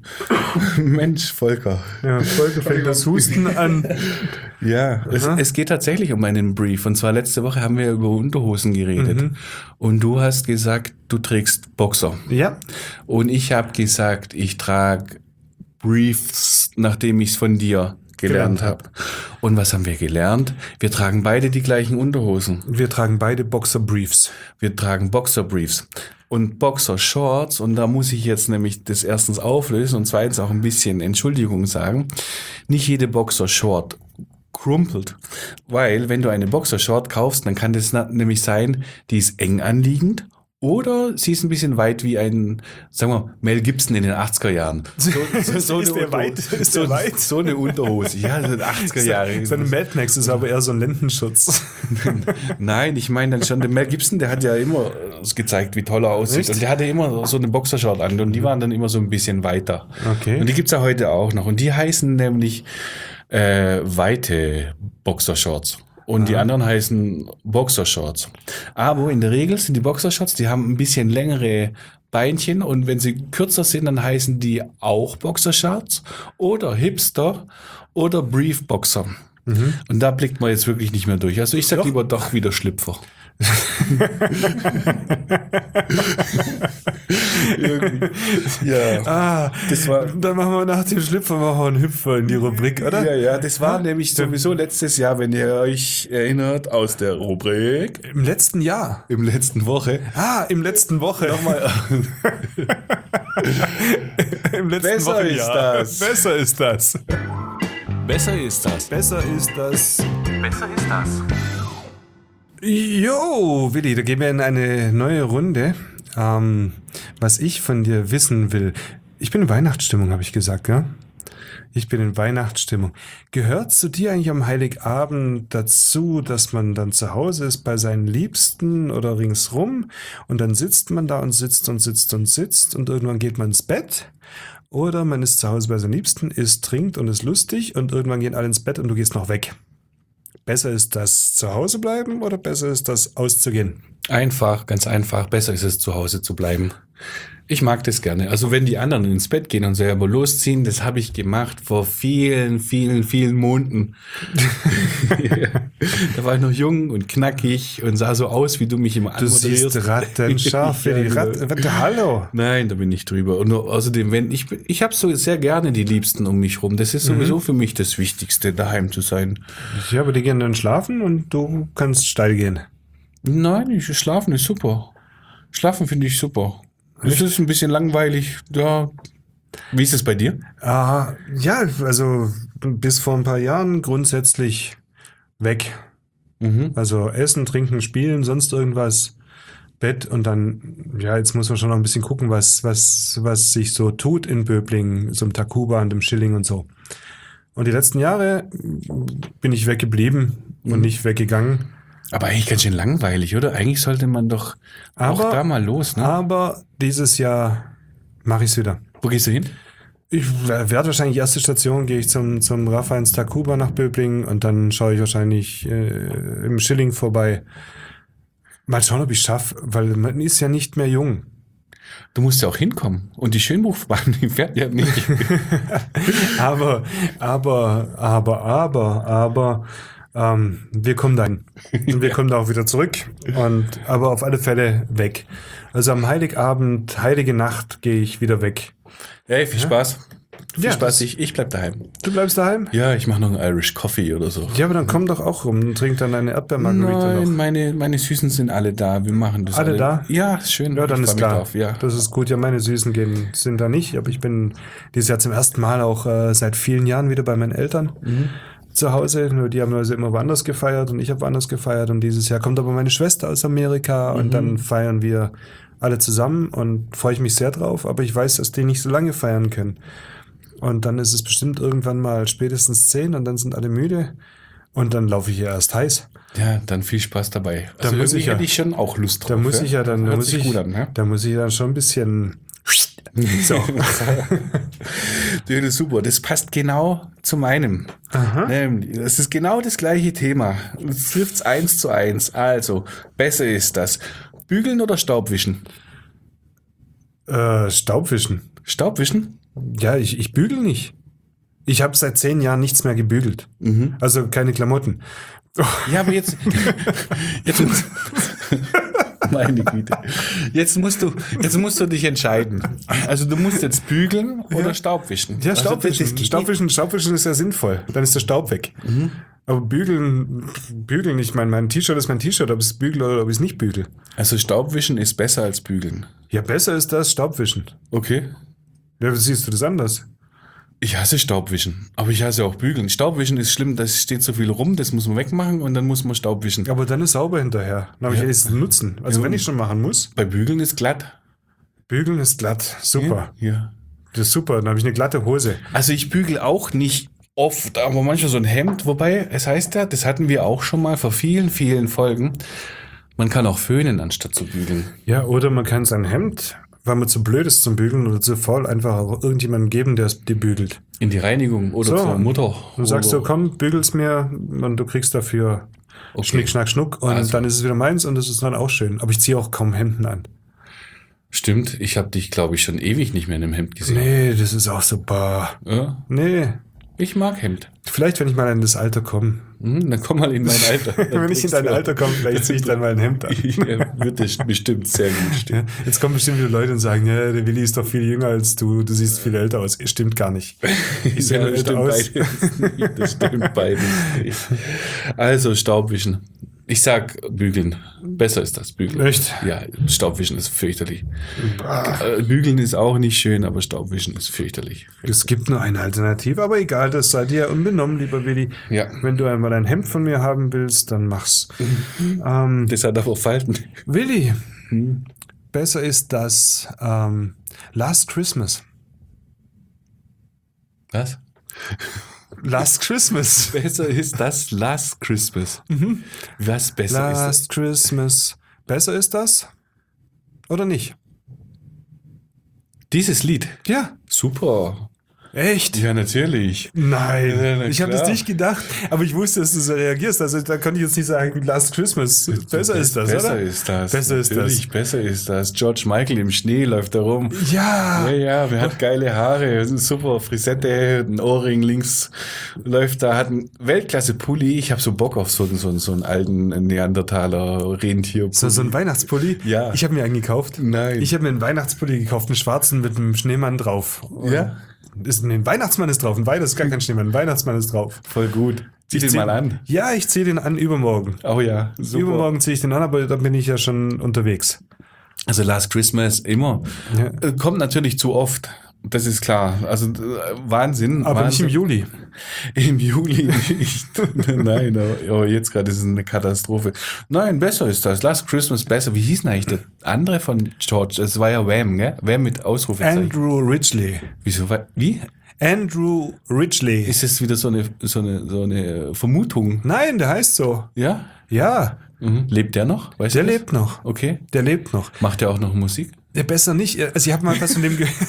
[SPEAKER 2] Mensch, Volker.
[SPEAKER 3] Ja, Volker fängt das Husten an.
[SPEAKER 2] Ja, es,
[SPEAKER 3] Aha.
[SPEAKER 2] es geht tatsächlich um einen Brief. Und zwar letzte Woche haben wir über Unterhosen geredet.
[SPEAKER 3] Mhm.
[SPEAKER 2] Und du hast gesagt, du trägst Boxer.
[SPEAKER 3] Ja,
[SPEAKER 2] Und ich habe gesagt, ich trage Briefs, nachdem ich es von dir gelernt
[SPEAKER 3] Gelernt
[SPEAKER 2] habe. Und was haben wir gelernt? Wir tragen beide die gleichen Unterhosen.
[SPEAKER 3] wir tragen beide Boxer-Briefs.
[SPEAKER 2] Wir tragen Boxer-Briefs und Boxer-Shorts. Und da muss ich jetzt nämlich das erstens auflösen und zweitens auch ein bisschen Entschuldigung sagen. Nicht jede Boxer-Short krumpelt. Weil, wenn du eine Boxershort kaufst, dann kann das na- nämlich sein, die ist eng anliegend oder sie ist ein bisschen weit wie ein, sagen wir, Mel Gibson in den achtziger Jahren. So, so, so
[SPEAKER 3] Ist
[SPEAKER 2] eine
[SPEAKER 3] der
[SPEAKER 2] Unterhose.
[SPEAKER 3] weit? Ist
[SPEAKER 2] so,
[SPEAKER 3] der weit?
[SPEAKER 2] so eine Unterhose. Ja, das sind achtziger Jahre.
[SPEAKER 3] Seine Mad Max ist aber eher so ein Lendenschutz.
[SPEAKER 2] Nein, ich meine dann schon, der Mel Gibson, der hat ja immer äh, gezeigt, wie toll er aussieht.
[SPEAKER 3] Echt?
[SPEAKER 2] Und der hatte immer so eine Boxershort an und die waren dann immer so ein bisschen weiter.
[SPEAKER 3] Okay.
[SPEAKER 2] Und die gibt's ja heute auch noch. Und die heißen nämlich äh, weite Boxershorts. Und die anderen heißen Boxershorts. Aber in der Regel sind die Boxershorts, die haben ein bisschen längere Beinchen und wenn sie kürzer sind, dann heißen die auch Boxershorts oder Hipster oder Briefboxer. Und da blickt man jetzt wirklich nicht mehr durch. Also ich sag lieber doch wieder Schlüpfer. Ja.
[SPEAKER 3] Ah,
[SPEAKER 2] Das war-
[SPEAKER 3] dann machen wir nach dem Schlüpfer machen wir einen Hüpfer in die Rubrik, oder?
[SPEAKER 2] Ja, ja, das war nämlich sowieso letztes Jahr, wenn ihr euch erinnert, aus der Rubrik
[SPEAKER 3] Im letzten Jahr.
[SPEAKER 2] im letzten Woche.
[SPEAKER 3] Ah, im letzten Woche.
[SPEAKER 2] Nochmal.
[SPEAKER 3] Im letzten
[SPEAKER 2] Besser
[SPEAKER 3] Wochenjahr.
[SPEAKER 2] ist das.
[SPEAKER 3] Besser ist das.
[SPEAKER 1] Besser ist das.
[SPEAKER 3] Besser ist das.
[SPEAKER 1] Besser ist das.
[SPEAKER 3] Jo, Willi, da gehen wir in eine neue Runde. Ähm, was ich von dir wissen will. Ich bin in Weihnachtsstimmung, habe ich gesagt, ja? Ich bin in Weihnachtsstimmung. Gehört zu dir eigentlich am Heiligabend dazu, dass man dann zu Hause ist bei seinen Liebsten oder ringsrum und dann sitzt man da und sitzt und sitzt und sitzt und irgendwann geht man ins Bett? Oder man ist zu Hause bei seinen Liebsten, isst, trinkt und ist lustig und irgendwann gehen alle ins Bett und du gehst noch weg? besser ist das zu Hause bleiben oder besser ist das auszugehen?
[SPEAKER 2] Einfach, ganz einfach. Besser ist es, zu Hause zu bleiben. Ich mag das gerne. Also wenn die anderen ins Bett gehen und selber losziehen, das habe ich gemacht vor vielen, vielen, vielen Monaten. Da war ich noch jung und knackig und sah so aus, wie du mich immer
[SPEAKER 3] Du
[SPEAKER 2] anmoderierst.
[SPEAKER 3] siehst rattenscharf für die
[SPEAKER 2] Ja,
[SPEAKER 3] Ratten. Hallo.
[SPEAKER 2] Nein, da bin ich drüber. Und nur außerdem, wenn ich, ich habe so sehr gerne die Liebsten um mich rum. Das ist sowieso für mich das Wichtigste, daheim zu sein.
[SPEAKER 3] Ja, aber die gehen dann schlafen und du kannst steil gehen.
[SPEAKER 2] Nein, ich, schlafen ist super. Schlafen finde ich super. Das ist ein bisschen langweilig. Ja. Wie ist es bei dir?
[SPEAKER 3] Ah, ja, also bis vor ein paar Jahren grundsätzlich weg.
[SPEAKER 2] Mhm.
[SPEAKER 3] Also essen, trinken, spielen, sonst irgendwas, Bett und dann, ja, jetzt muss man schon noch ein bisschen gucken, was, was, was sich so tut in Böblingen, so im Takuba und im Schilling und so. Und die letzten Jahre bin ich weggeblieben und nicht weggegangen.
[SPEAKER 2] Aber eigentlich ganz schön langweilig, oder? Eigentlich sollte man doch
[SPEAKER 3] Aber-
[SPEAKER 2] auch da mal los, ne?
[SPEAKER 3] Aber dieses Jahr mache ich es wieder.
[SPEAKER 2] Wo gehst du hin?
[SPEAKER 3] Ich werde wahrscheinlich erste Station, gehe ich zum, zum Rafa ins Takuba nach Böblingen und dann schaue ich wahrscheinlich äh, im Schilling vorbei. Mal schauen, ob ich schaffe, weil man ist ja nicht mehr jung.
[SPEAKER 2] Du musst ja auch hinkommen. Und die Schönbuchbahn, die fährt ja nicht.
[SPEAKER 3] Aber, aber, aber, aber, aber, ähm, wir kommen dahin. Und wir kommen da auch wieder zurück. Und, aber auf alle Fälle weg. Also am Heiligabend, heilige Nacht gehe ich wieder weg.
[SPEAKER 2] Hey, viel Spaß. Viel
[SPEAKER 3] Ja,
[SPEAKER 2] Spaß,
[SPEAKER 3] das-
[SPEAKER 2] ich, ich bleib daheim.
[SPEAKER 3] Du bleibst daheim?
[SPEAKER 2] Ja, ich mache noch einen Irish Coffee oder so.
[SPEAKER 3] Ja, aber dann komm doch auch rum und trink dann eine Erdbeermargarita
[SPEAKER 2] Nein,
[SPEAKER 3] noch.
[SPEAKER 2] meine, meine Süßen sind alle da. Wir machen das
[SPEAKER 3] Alle da?
[SPEAKER 2] Ja, ist schön.
[SPEAKER 3] Ja, dann
[SPEAKER 2] Ich freu
[SPEAKER 3] ist
[SPEAKER 2] mich
[SPEAKER 3] klar.
[SPEAKER 2] drauf, ja.
[SPEAKER 3] Das ist gut. Ja, meine Süßen gehen, sind da nicht, aber ich bin dieses Jahr zum ersten Mal auch äh, seit vielen Jahren wieder bei meinen Eltern zu Hause. Nur die haben also immer woanders gefeiert und ich habe woanders gefeiert. Und dieses Jahr kommt aber meine Schwester aus Amerika und dann feiern wir alle zusammen und freue ich mich sehr drauf. Aber ich weiß, dass die nicht so lange feiern können. Und dann ist es bestimmt irgendwann mal spätestens zehn und dann sind alle müde und dann laufe ich hier erst heiß.
[SPEAKER 2] Ja, dann viel Spaß dabei. Also
[SPEAKER 3] muss
[SPEAKER 2] irgendwie
[SPEAKER 3] ich ja-
[SPEAKER 2] hätte ich schon auch Lust drauf.
[SPEAKER 3] Da muss ich ja dann, da
[SPEAKER 2] Hört
[SPEAKER 3] muss
[SPEAKER 2] sich
[SPEAKER 3] ich,
[SPEAKER 2] gut an, ne?
[SPEAKER 3] da muss ich dann schon ein bisschen so.
[SPEAKER 2] Ja, das ist super. Das passt genau zu meinem. Nämlich, das ist genau das gleiche Thema. Es trifft's eins zu eins. Also, besser ist das. Bügeln oder Staubwischen?
[SPEAKER 3] Äh, Staubwischen.
[SPEAKER 2] Staubwischen?
[SPEAKER 3] Ja, ich, ich bügel nicht. Ich habe seit zehn Jahren nichts mehr gebügelt. Also keine Klamotten.
[SPEAKER 2] Ja, aber jetzt. jetzt muss, meine Güte. Jetzt musst du, jetzt musst du dich entscheiden. Also du musst jetzt bügeln oder Staubwischen.
[SPEAKER 3] Ja,
[SPEAKER 2] Also,
[SPEAKER 3] Staubwischen.
[SPEAKER 2] das geht
[SPEAKER 3] Staubwischen, Staubwischen ist ja sinnvoll. Dann ist der Staub weg. Aber bügeln, bügeln, ich meine, mein T-Shirt ist mein T-Shirt, ob ich es bügel oder ob ich es nicht bügel.
[SPEAKER 2] nicht. Also Staubwischen ist besser als bügeln.
[SPEAKER 3] Ja, besser ist das Staubwischen.
[SPEAKER 2] Okay.
[SPEAKER 3] Ja, wie siehst du das anders?
[SPEAKER 2] Ich hasse Staubwischen, aber ich hasse auch Bügeln. Staubwischen ist schlimm, da steht so viel rum, das muss man wegmachen und dann muss man Staubwischen.
[SPEAKER 3] Aber dann ist sauber hinterher. Dann habe ich
[SPEAKER 2] Ja.
[SPEAKER 3] jetzt den Nutzen. Also
[SPEAKER 2] Ja.
[SPEAKER 3] wenn ich schon machen muss,
[SPEAKER 2] Bei Bügeln ist glatt.
[SPEAKER 3] bügeln ist glatt. Super.
[SPEAKER 2] Ja.
[SPEAKER 3] Das ist super. Dann habe ich eine glatte Hose.
[SPEAKER 2] Also ich bügel auch nicht oft, aber manchmal so ein Hemd. Wobei, es heißt ja, das hatten wir auch schon mal vor vielen, vielen Folgen, man kann auch föhnen, anstatt zu bügeln.
[SPEAKER 3] Ja, oder man kann sein Hemd, weil man zu blöd ist zum Bügeln oder zu faul, einfach auch irgendjemandem geben, der es dir bügelt.
[SPEAKER 2] In die Reinigung oder
[SPEAKER 3] So.
[SPEAKER 2] zur Mutter.
[SPEAKER 3] Du sagst so,
[SPEAKER 2] Oder-
[SPEAKER 3] komm, bügel's mir und du kriegst dafür
[SPEAKER 2] Okay.
[SPEAKER 3] Schnick, Schnack, Schnuck und
[SPEAKER 2] Also.
[SPEAKER 3] dann ist es wieder meins und das ist dann auch schön. Aber ich ziehe auch kaum Hemden an.
[SPEAKER 2] Stimmt, ich habe dich, glaube ich, schon ewig nicht mehr in einem Hemd gesehen.
[SPEAKER 3] Nee, das ist auch super.
[SPEAKER 2] Ja,
[SPEAKER 3] Nee,
[SPEAKER 2] ich mag Hemd.
[SPEAKER 3] vielleicht, wenn ich mal in das Alter komme.
[SPEAKER 2] Mhm, dann komm mal in mein Alter. Dann
[SPEAKER 3] Wenn ich in
[SPEAKER 2] kriegst
[SPEAKER 3] dein
[SPEAKER 2] du-
[SPEAKER 3] Alter komme, vielleicht ziehe ich dann mal ein Hemd an.
[SPEAKER 2] Ja, wird das bestimmt sehr gut
[SPEAKER 3] Ja,
[SPEAKER 2] stimmen.
[SPEAKER 3] jetzt kommen bestimmt wieder Leute und sagen, ja, der Willi ist doch viel jünger als du, du siehst viel älter aus. Stimmt gar nicht. Ich sehe
[SPEAKER 2] Ja,
[SPEAKER 3] nur
[SPEAKER 2] das
[SPEAKER 3] älter
[SPEAKER 2] stimmt
[SPEAKER 3] aus.
[SPEAKER 2] beides nicht. Das stimmt beides nicht. Also Staubwischen. Ich sag bügeln. Besser ist das, bügeln.
[SPEAKER 3] Echt?
[SPEAKER 2] Ja, Staubwischen ist fürchterlich. Äh, Bügeln ist auch nicht schön, aber Staubwischen ist fürchterlich.
[SPEAKER 3] Es gibt nur eine Alternative, aber egal, das sei dir unbenommen, lieber Willi.
[SPEAKER 2] Ja.
[SPEAKER 3] Wenn du einmal ein Hemd von mir haben willst, dann mach's. ähm,
[SPEAKER 2] Das hat aber Falten.
[SPEAKER 3] Willi, besser ist das ähm, Last Christmas.
[SPEAKER 2] Was?
[SPEAKER 3] Last Christmas.
[SPEAKER 2] Besser ist das Last Christmas. Was besser ist
[SPEAKER 3] Last Christmas. Besser ist das? Oder nicht?
[SPEAKER 2] das? Dieses Lied.
[SPEAKER 3] Ja.
[SPEAKER 2] Super.
[SPEAKER 3] Echt?
[SPEAKER 2] Ja, natürlich.
[SPEAKER 3] Nein,
[SPEAKER 2] Ja, na
[SPEAKER 3] ich habe das
[SPEAKER 2] klar.
[SPEAKER 3] nicht gedacht, aber ich wusste, dass du so reagierst. Also da konnte ich jetzt nicht sagen, Last Christmas. Besser ist das,
[SPEAKER 2] besser
[SPEAKER 3] oder?
[SPEAKER 2] ist das.
[SPEAKER 3] Besser ist
[SPEAKER 2] natürlich,
[SPEAKER 3] das.
[SPEAKER 2] besser ist das. George Michael im Schnee läuft da rum.
[SPEAKER 3] Ja.
[SPEAKER 2] Ja, ja, wer hat geile Haare, super Frisette, ein Ohrring links läuft da, hat einen Weltklasse-Pulli. Ich habe so Bock auf so, so, so einen alten Neandertaler Rentier.
[SPEAKER 3] So, so ein Weihnachtspulli?
[SPEAKER 2] Ja.
[SPEAKER 3] Ich habe mir einen gekauft.
[SPEAKER 2] Nein.
[SPEAKER 3] Ich habe mir einen Weihnachtspulli gekauft, einen schwarzen mit einem Schneemann drauf. Und
[SPEAKER 2] Ja?
[SPEAKER 3] Ist, nee, ein Weihnachtsmann ist drauf. Ein Weihnachts ist gar kein Schneemann. Ein Weihnachtsmann ist drauf.
[SPEAKER 2] Voll gut. Zieh den
[SPEAKER 3] zieh-
[SPEAKER 2] mal an.
[SPEAKER 3] Ja, ich ziehe den an übermorgen.
[SPEAKER 2] Oh ja, super.
[SPEAKER 3] Übermorgen ziehe ich den an, aber dann bin ich ja schon unterwegs.
[SPEAKER 2] Also Last Christmas immer.
[SPEAKER 3] Ja.
[SPEAKER 2] Äh, Kommt natürlich zu oft. Das ist klar. Also äh, Wahnsinn.
[SPEAKER 3] Aber
[SPEAKER 2] Wahnsinn.
[SPEAKER 3] nicht im Juli.
[SPEAKER 2] Im Juli nicht. Nein, aber, aber jetzt gerade ist es eine Katastrophe. Nein, besser ist das. Last Christmas besser. Wie hieß denn eigentlich der andere von George? Es war ja Wham, gell? Wham mit Ausrufezeichen.
[SPEAKER 3] Andrew Ridgeley.
[SPEAKER 2] Wieso? wa- Wie?
[SPEAKER 3] Andrew Ridgeley.
[SPEAKER 2] Ist das wieder so eine, so eine, so eine Vermutung?
[SPEAKER 3] Nein, der heißt so.
[SPEAKER 2] Ja?
[SPEAKER 3] Ja,
[SPEAKER 2] Mhm. Lebt der noch? Weißt
[SPEAKER 3] der
[SPEAKER 2] du das?
[SPEAKER 3] lebt noch.
[SPEAKER 2] Okay.
[SPEAKER 3] Der lebt noch.
[SPEAKER 2] Macht der auch noch Musik?
[SPEAKER 3] Der besser nicht. Also ich habe mal was von dem gehört.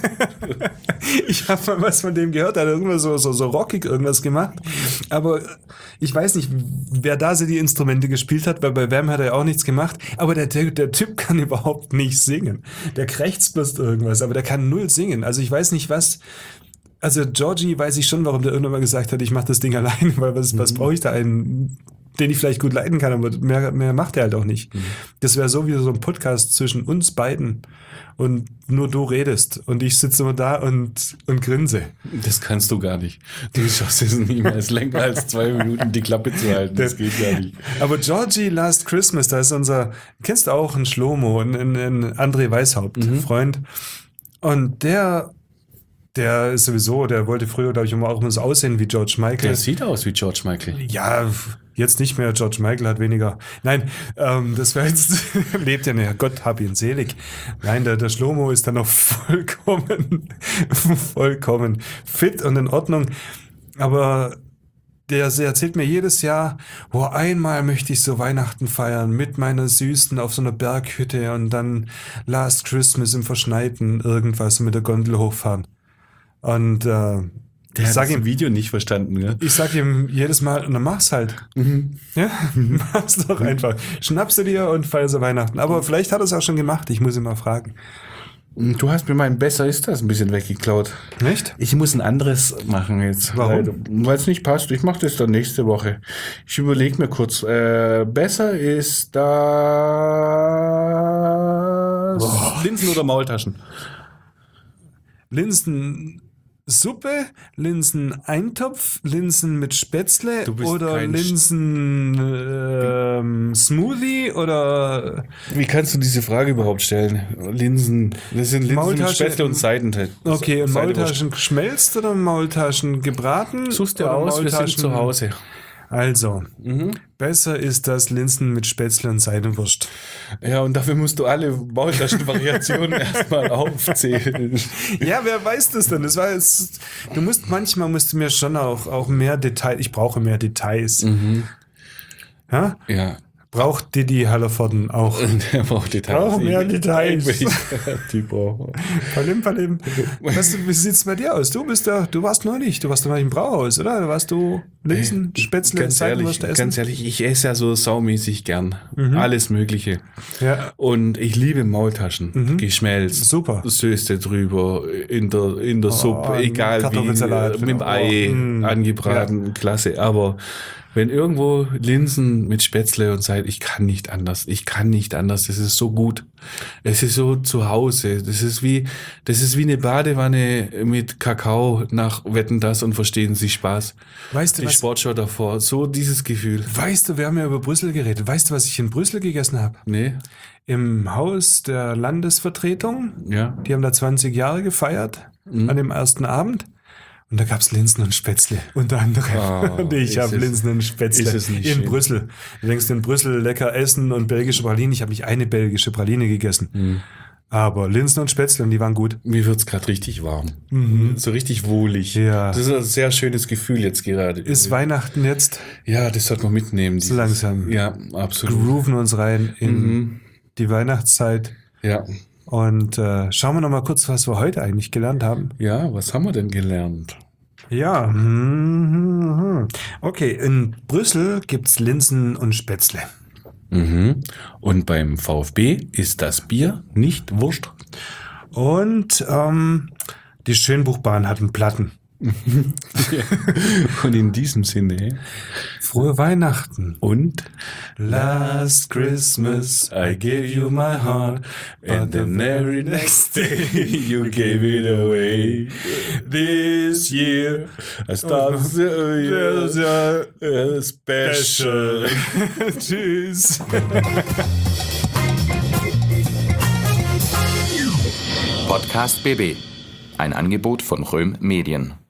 [SPEAKER 3] Ich habe mal was von dem gehört. Er hat irgendwas so, so, so rockig irgendwas gemacht. Aber ich weiß nicht, wer da so die Instrumente gespielt hat, weil bei Wham hat er ja auch nichts gemacht. Aber der, der, der Typ kann überhaupt nicht singen. Der krächzt bloß irgendwas, aber der kann null singen. Also ich weiß nicht, was... Also Georgie weiß ich schon, warum der irgendwann mal gesagt hat, ich mache das Ding alleine, weil was, was brauche ich da einen, den ich vielleicht gut leiten kann, aber mehr, mehr macht er halt auch nicht. Das wäre so wie so ein Podcast zwischen uns beiden und nur du redest und ich sitze immer da und, und grinse.
[SPEAKER 2] Das kannst du gar nicht. Du schaffst es niemals länger als zwei Minuten die Klappe zu halten. Das geht gar nicht.
[SPEAKER 3] Aber Georgie Last Christmas, da ist unser, kennst du auch, ein Schlomo, ein, ein, ein André Weishaupt, Freund. Und der, der ist sowieso, der wollte früher, glaube ich, immer auch immer so aussehen wie George Michael.
[SPEAKER 2] Der sieht aus wie George Michael.
[SPEAKER 3] Ja, jetzt nicht mehr. George Michael hat weniger. Nein, ähm, das wäre jetzt, lebt ja nicht. Gott hab ihn selig. Nein, der, der Schlomo ist dann noch vollkommen, vollkommen fit und in Ordnung. Aber der, der erzählt mir jedes Jahr, oh, einmal möchte ich so Weihnachten feiern mit meiner Süßen auf so einer Berghütte und dann Last Christmas im Verschneiten irgendwas mit der Gondel hochfahren. Und äh,
[SPEAKER 2] Der
[SPEAKER 3] ich
[SPEAKER 2] hat
[SPEAKER 3] sag
[SPEAKER 2] das
[SPEAKER 3] ihm,
[SPEAKER 2] Video nicht verstanden, gell?
[SPEAKER 3] ich sag ihm jedes Mal, und dann mach's halt. Ja, mach's doch einfach. Schnappst du dir und feierst Weihnachten. Aber vielleicht hat er es auch schon gemacht. Ich muss ihn mal fragen.
[SPEAKER 2] Du hast mir mein Besser ist das ein bisschen weggeklaut.
[SPEAKER 3] Nicht?
[SPEAKER 2] Ich muss ein anderes machen jetzt.
[SPEAKER 3] Warum?
[SPEAKER 2] Weil es nicht passt. Ich mache das dann nächste Woche. Ich überlege mir kurz. Äh, besser ist das Linsen oder Maultaschen?
[SPEAKER 3] Linsensuppe, Linseneintopf, Linsen mit Spätzle
[SPEAKER 2] Du bist
[SPEAKER 3] oder
[SPEAKER 2] kein
[SPEAKER 3] Linsen ähm, Smoothie oder
[SPEAKER 2] Wie kannst du diese Frage überhaupt stellen? Linsen. Das sind Linsen mit
[SPEAKER 3] Maultasche-
[SPEAKER 2] Spätzle und Seitenteig.
[SPEAKER 3] okay, und
[SPEAKER 2] Seitewurst.
[SPEAKER 3] Maultaschen geschmelzt oder Maultaschen gebraten?
[SPEAKER 2] Suchst dir
[SPEAKER 3] Oder
[SPEAKER 2] aus, wir sind
[SPEAKER 3] Maultaschen-
[SPEAKER 2] zu Hause.
[SPEAKER 3] Also, besser ist das Linsen mit Spätzle und Seidenwurst.
[SPEAKER 2] Ja, und dafür musst du alle Maultaschenvariationen erstmal aufzählen.
[SPEAKER 3] Ja, wer weiß das denn? Das war jetzt, du musst, manchmal musst du mir schon auch, auch mehr Details, ich brauche mehr Details. Ja?
[SPEAKER 2] Ja.
[SPEAKER 3] Braucht Didi Hallervorden auch.
[SPEAKER 2] Der braucht Details.
[SPEAKER 3] Braucht mehr
[SPEAKER 2] Ich-
[SPEAKER 3] Details.
[SPEAKER 2] ich- Die brauchen.
[SPEAKER 3] Palim, palim. Was, wie sieht's bei dir aus? Du bist da, du warst neulich, du warst neulich im Brauhaus, oder? Da warst du Linsen, Spätzle,
[SPEAKER 2] Ganz ehrlich,
[SPEAKER 3] Seidenwurst essen?
[SPEAKER 2] ganz ehrlich, ich esse ja so saumäßig gern. Alles Mögliche.
[SPEAKER 3] Ja.
[SPEAKER 2] Und ich liebe Maultaschen. Geschmelzt.
[SPEAKER 3] Super.
[SPEAKER 2] Söste drüber, in der, in der Suppe, egal wie.
[SPEAKER 3] Kartoffelsalat,
[SPEAKER 2] Mit dem
[SPEAKER 3] genau.
[SPEAKER 2] Ei
[SPEAKER 3] Oh, mm.
[SPEAKER 2] angebraten, klasse. Aber wenn irgendwo Linsen mit Spätzle und Seid, ich kann nicht anders. Ich kann nicht anders. Das ist so gut. Es ist so zu Hause. Das ist wie, das ist wie eine Badewanne mit Kakao nach Wetten das und Verstehen Sie Spaß.
[SPEAKER 3] Weißt du,
[SPEAKER 2] Die
[SPEAKER 3] was,
[SPEAKER 2] Sportschau davor. So dieses Gefühl.
[SPEAKER 3] weißt du, wir haben ja über Brüssel geredet. Weißt du, was ich in Brüssel gegessen habe?
[SPEAKER 2] Nee?
[SPEAKER 3] Im Haus der Landesvertretung.
[SPEAKER 2] Ja.
[SPEAKER 3] Die haben da zwanzig Jahre gefeiert an dem ersten Abend. Und da gab's Linsen und Spätzle unter anderem.
[SPEAKER 2] Oh,
[SPEAKER 3] und ich
[SPEAKER 2] ist
[SPEAKER 3] habe
[SPEAKER 2] es-
[SPEAKER 3] Linsen und Spätzle
[SPEAKER 2] ist es nicht
[SPEAKER 3] in
[SPEAKER 2] schön?
[SPEAKER 3] Brüssel. Du denkst in Brüssel lecker essen und belgische Praline. Ich habe nicht eine belgische Praline gegessen. Aber Linsen und Spätzle, und die waren gut.
[SPEAKER 2] Mir wird's gerade richtig warm. So richtig wohlig.
[SPEAKER 3] Ja.
[SPEAKER 2] Das ist ein sehr schönes Gefühl jetzt gerade.
[SPEAKER 3] Ist Weihnachten jetzt?
[SPEAKER 2] ja, das sollte man mitnehmen.
[SPEAKER 3] So langsam.
[SPEAKER 2] Ja, absolut.
[SPEAKER 3] Grooven uns rein in
[SPEAKER 2] Mhm.
[SPEAKER 3] die Weihnachtszeit.
[SPEAKER 2] Ja.
[SPEAKER 3] Und äh, schauen wir noch mal kurz, was wir heute eigentlich gelernt haben.
[SPEAKER 2] Ja, was haben wir denn gelernt?
[SPEAKER 3] Ja. mhm. Okay, in Brüssel gibt's Linsen und Spätzle.
[SPEAKER 2] Mhm. Und beim VfB ist das Bier nicht Wurst.
[SPEAKER 3] Und ähm, die Schönbuchbahn hat einen Platten.
[SPEAKER 2] Und in diesem Sinne
[SPEAKER 3] Frohe Weihnachten.
[SPEAKER 2] und
[SPEAKER 3] Last Christmas I gave you my heart,
[SPEAKER 2] and the very next day you gave it away. This year I started the year special.
[SPEAKER 3] Tschüss.
[SPEAKER 1] Podcast B B. Ein Angebot von Röhm Medien.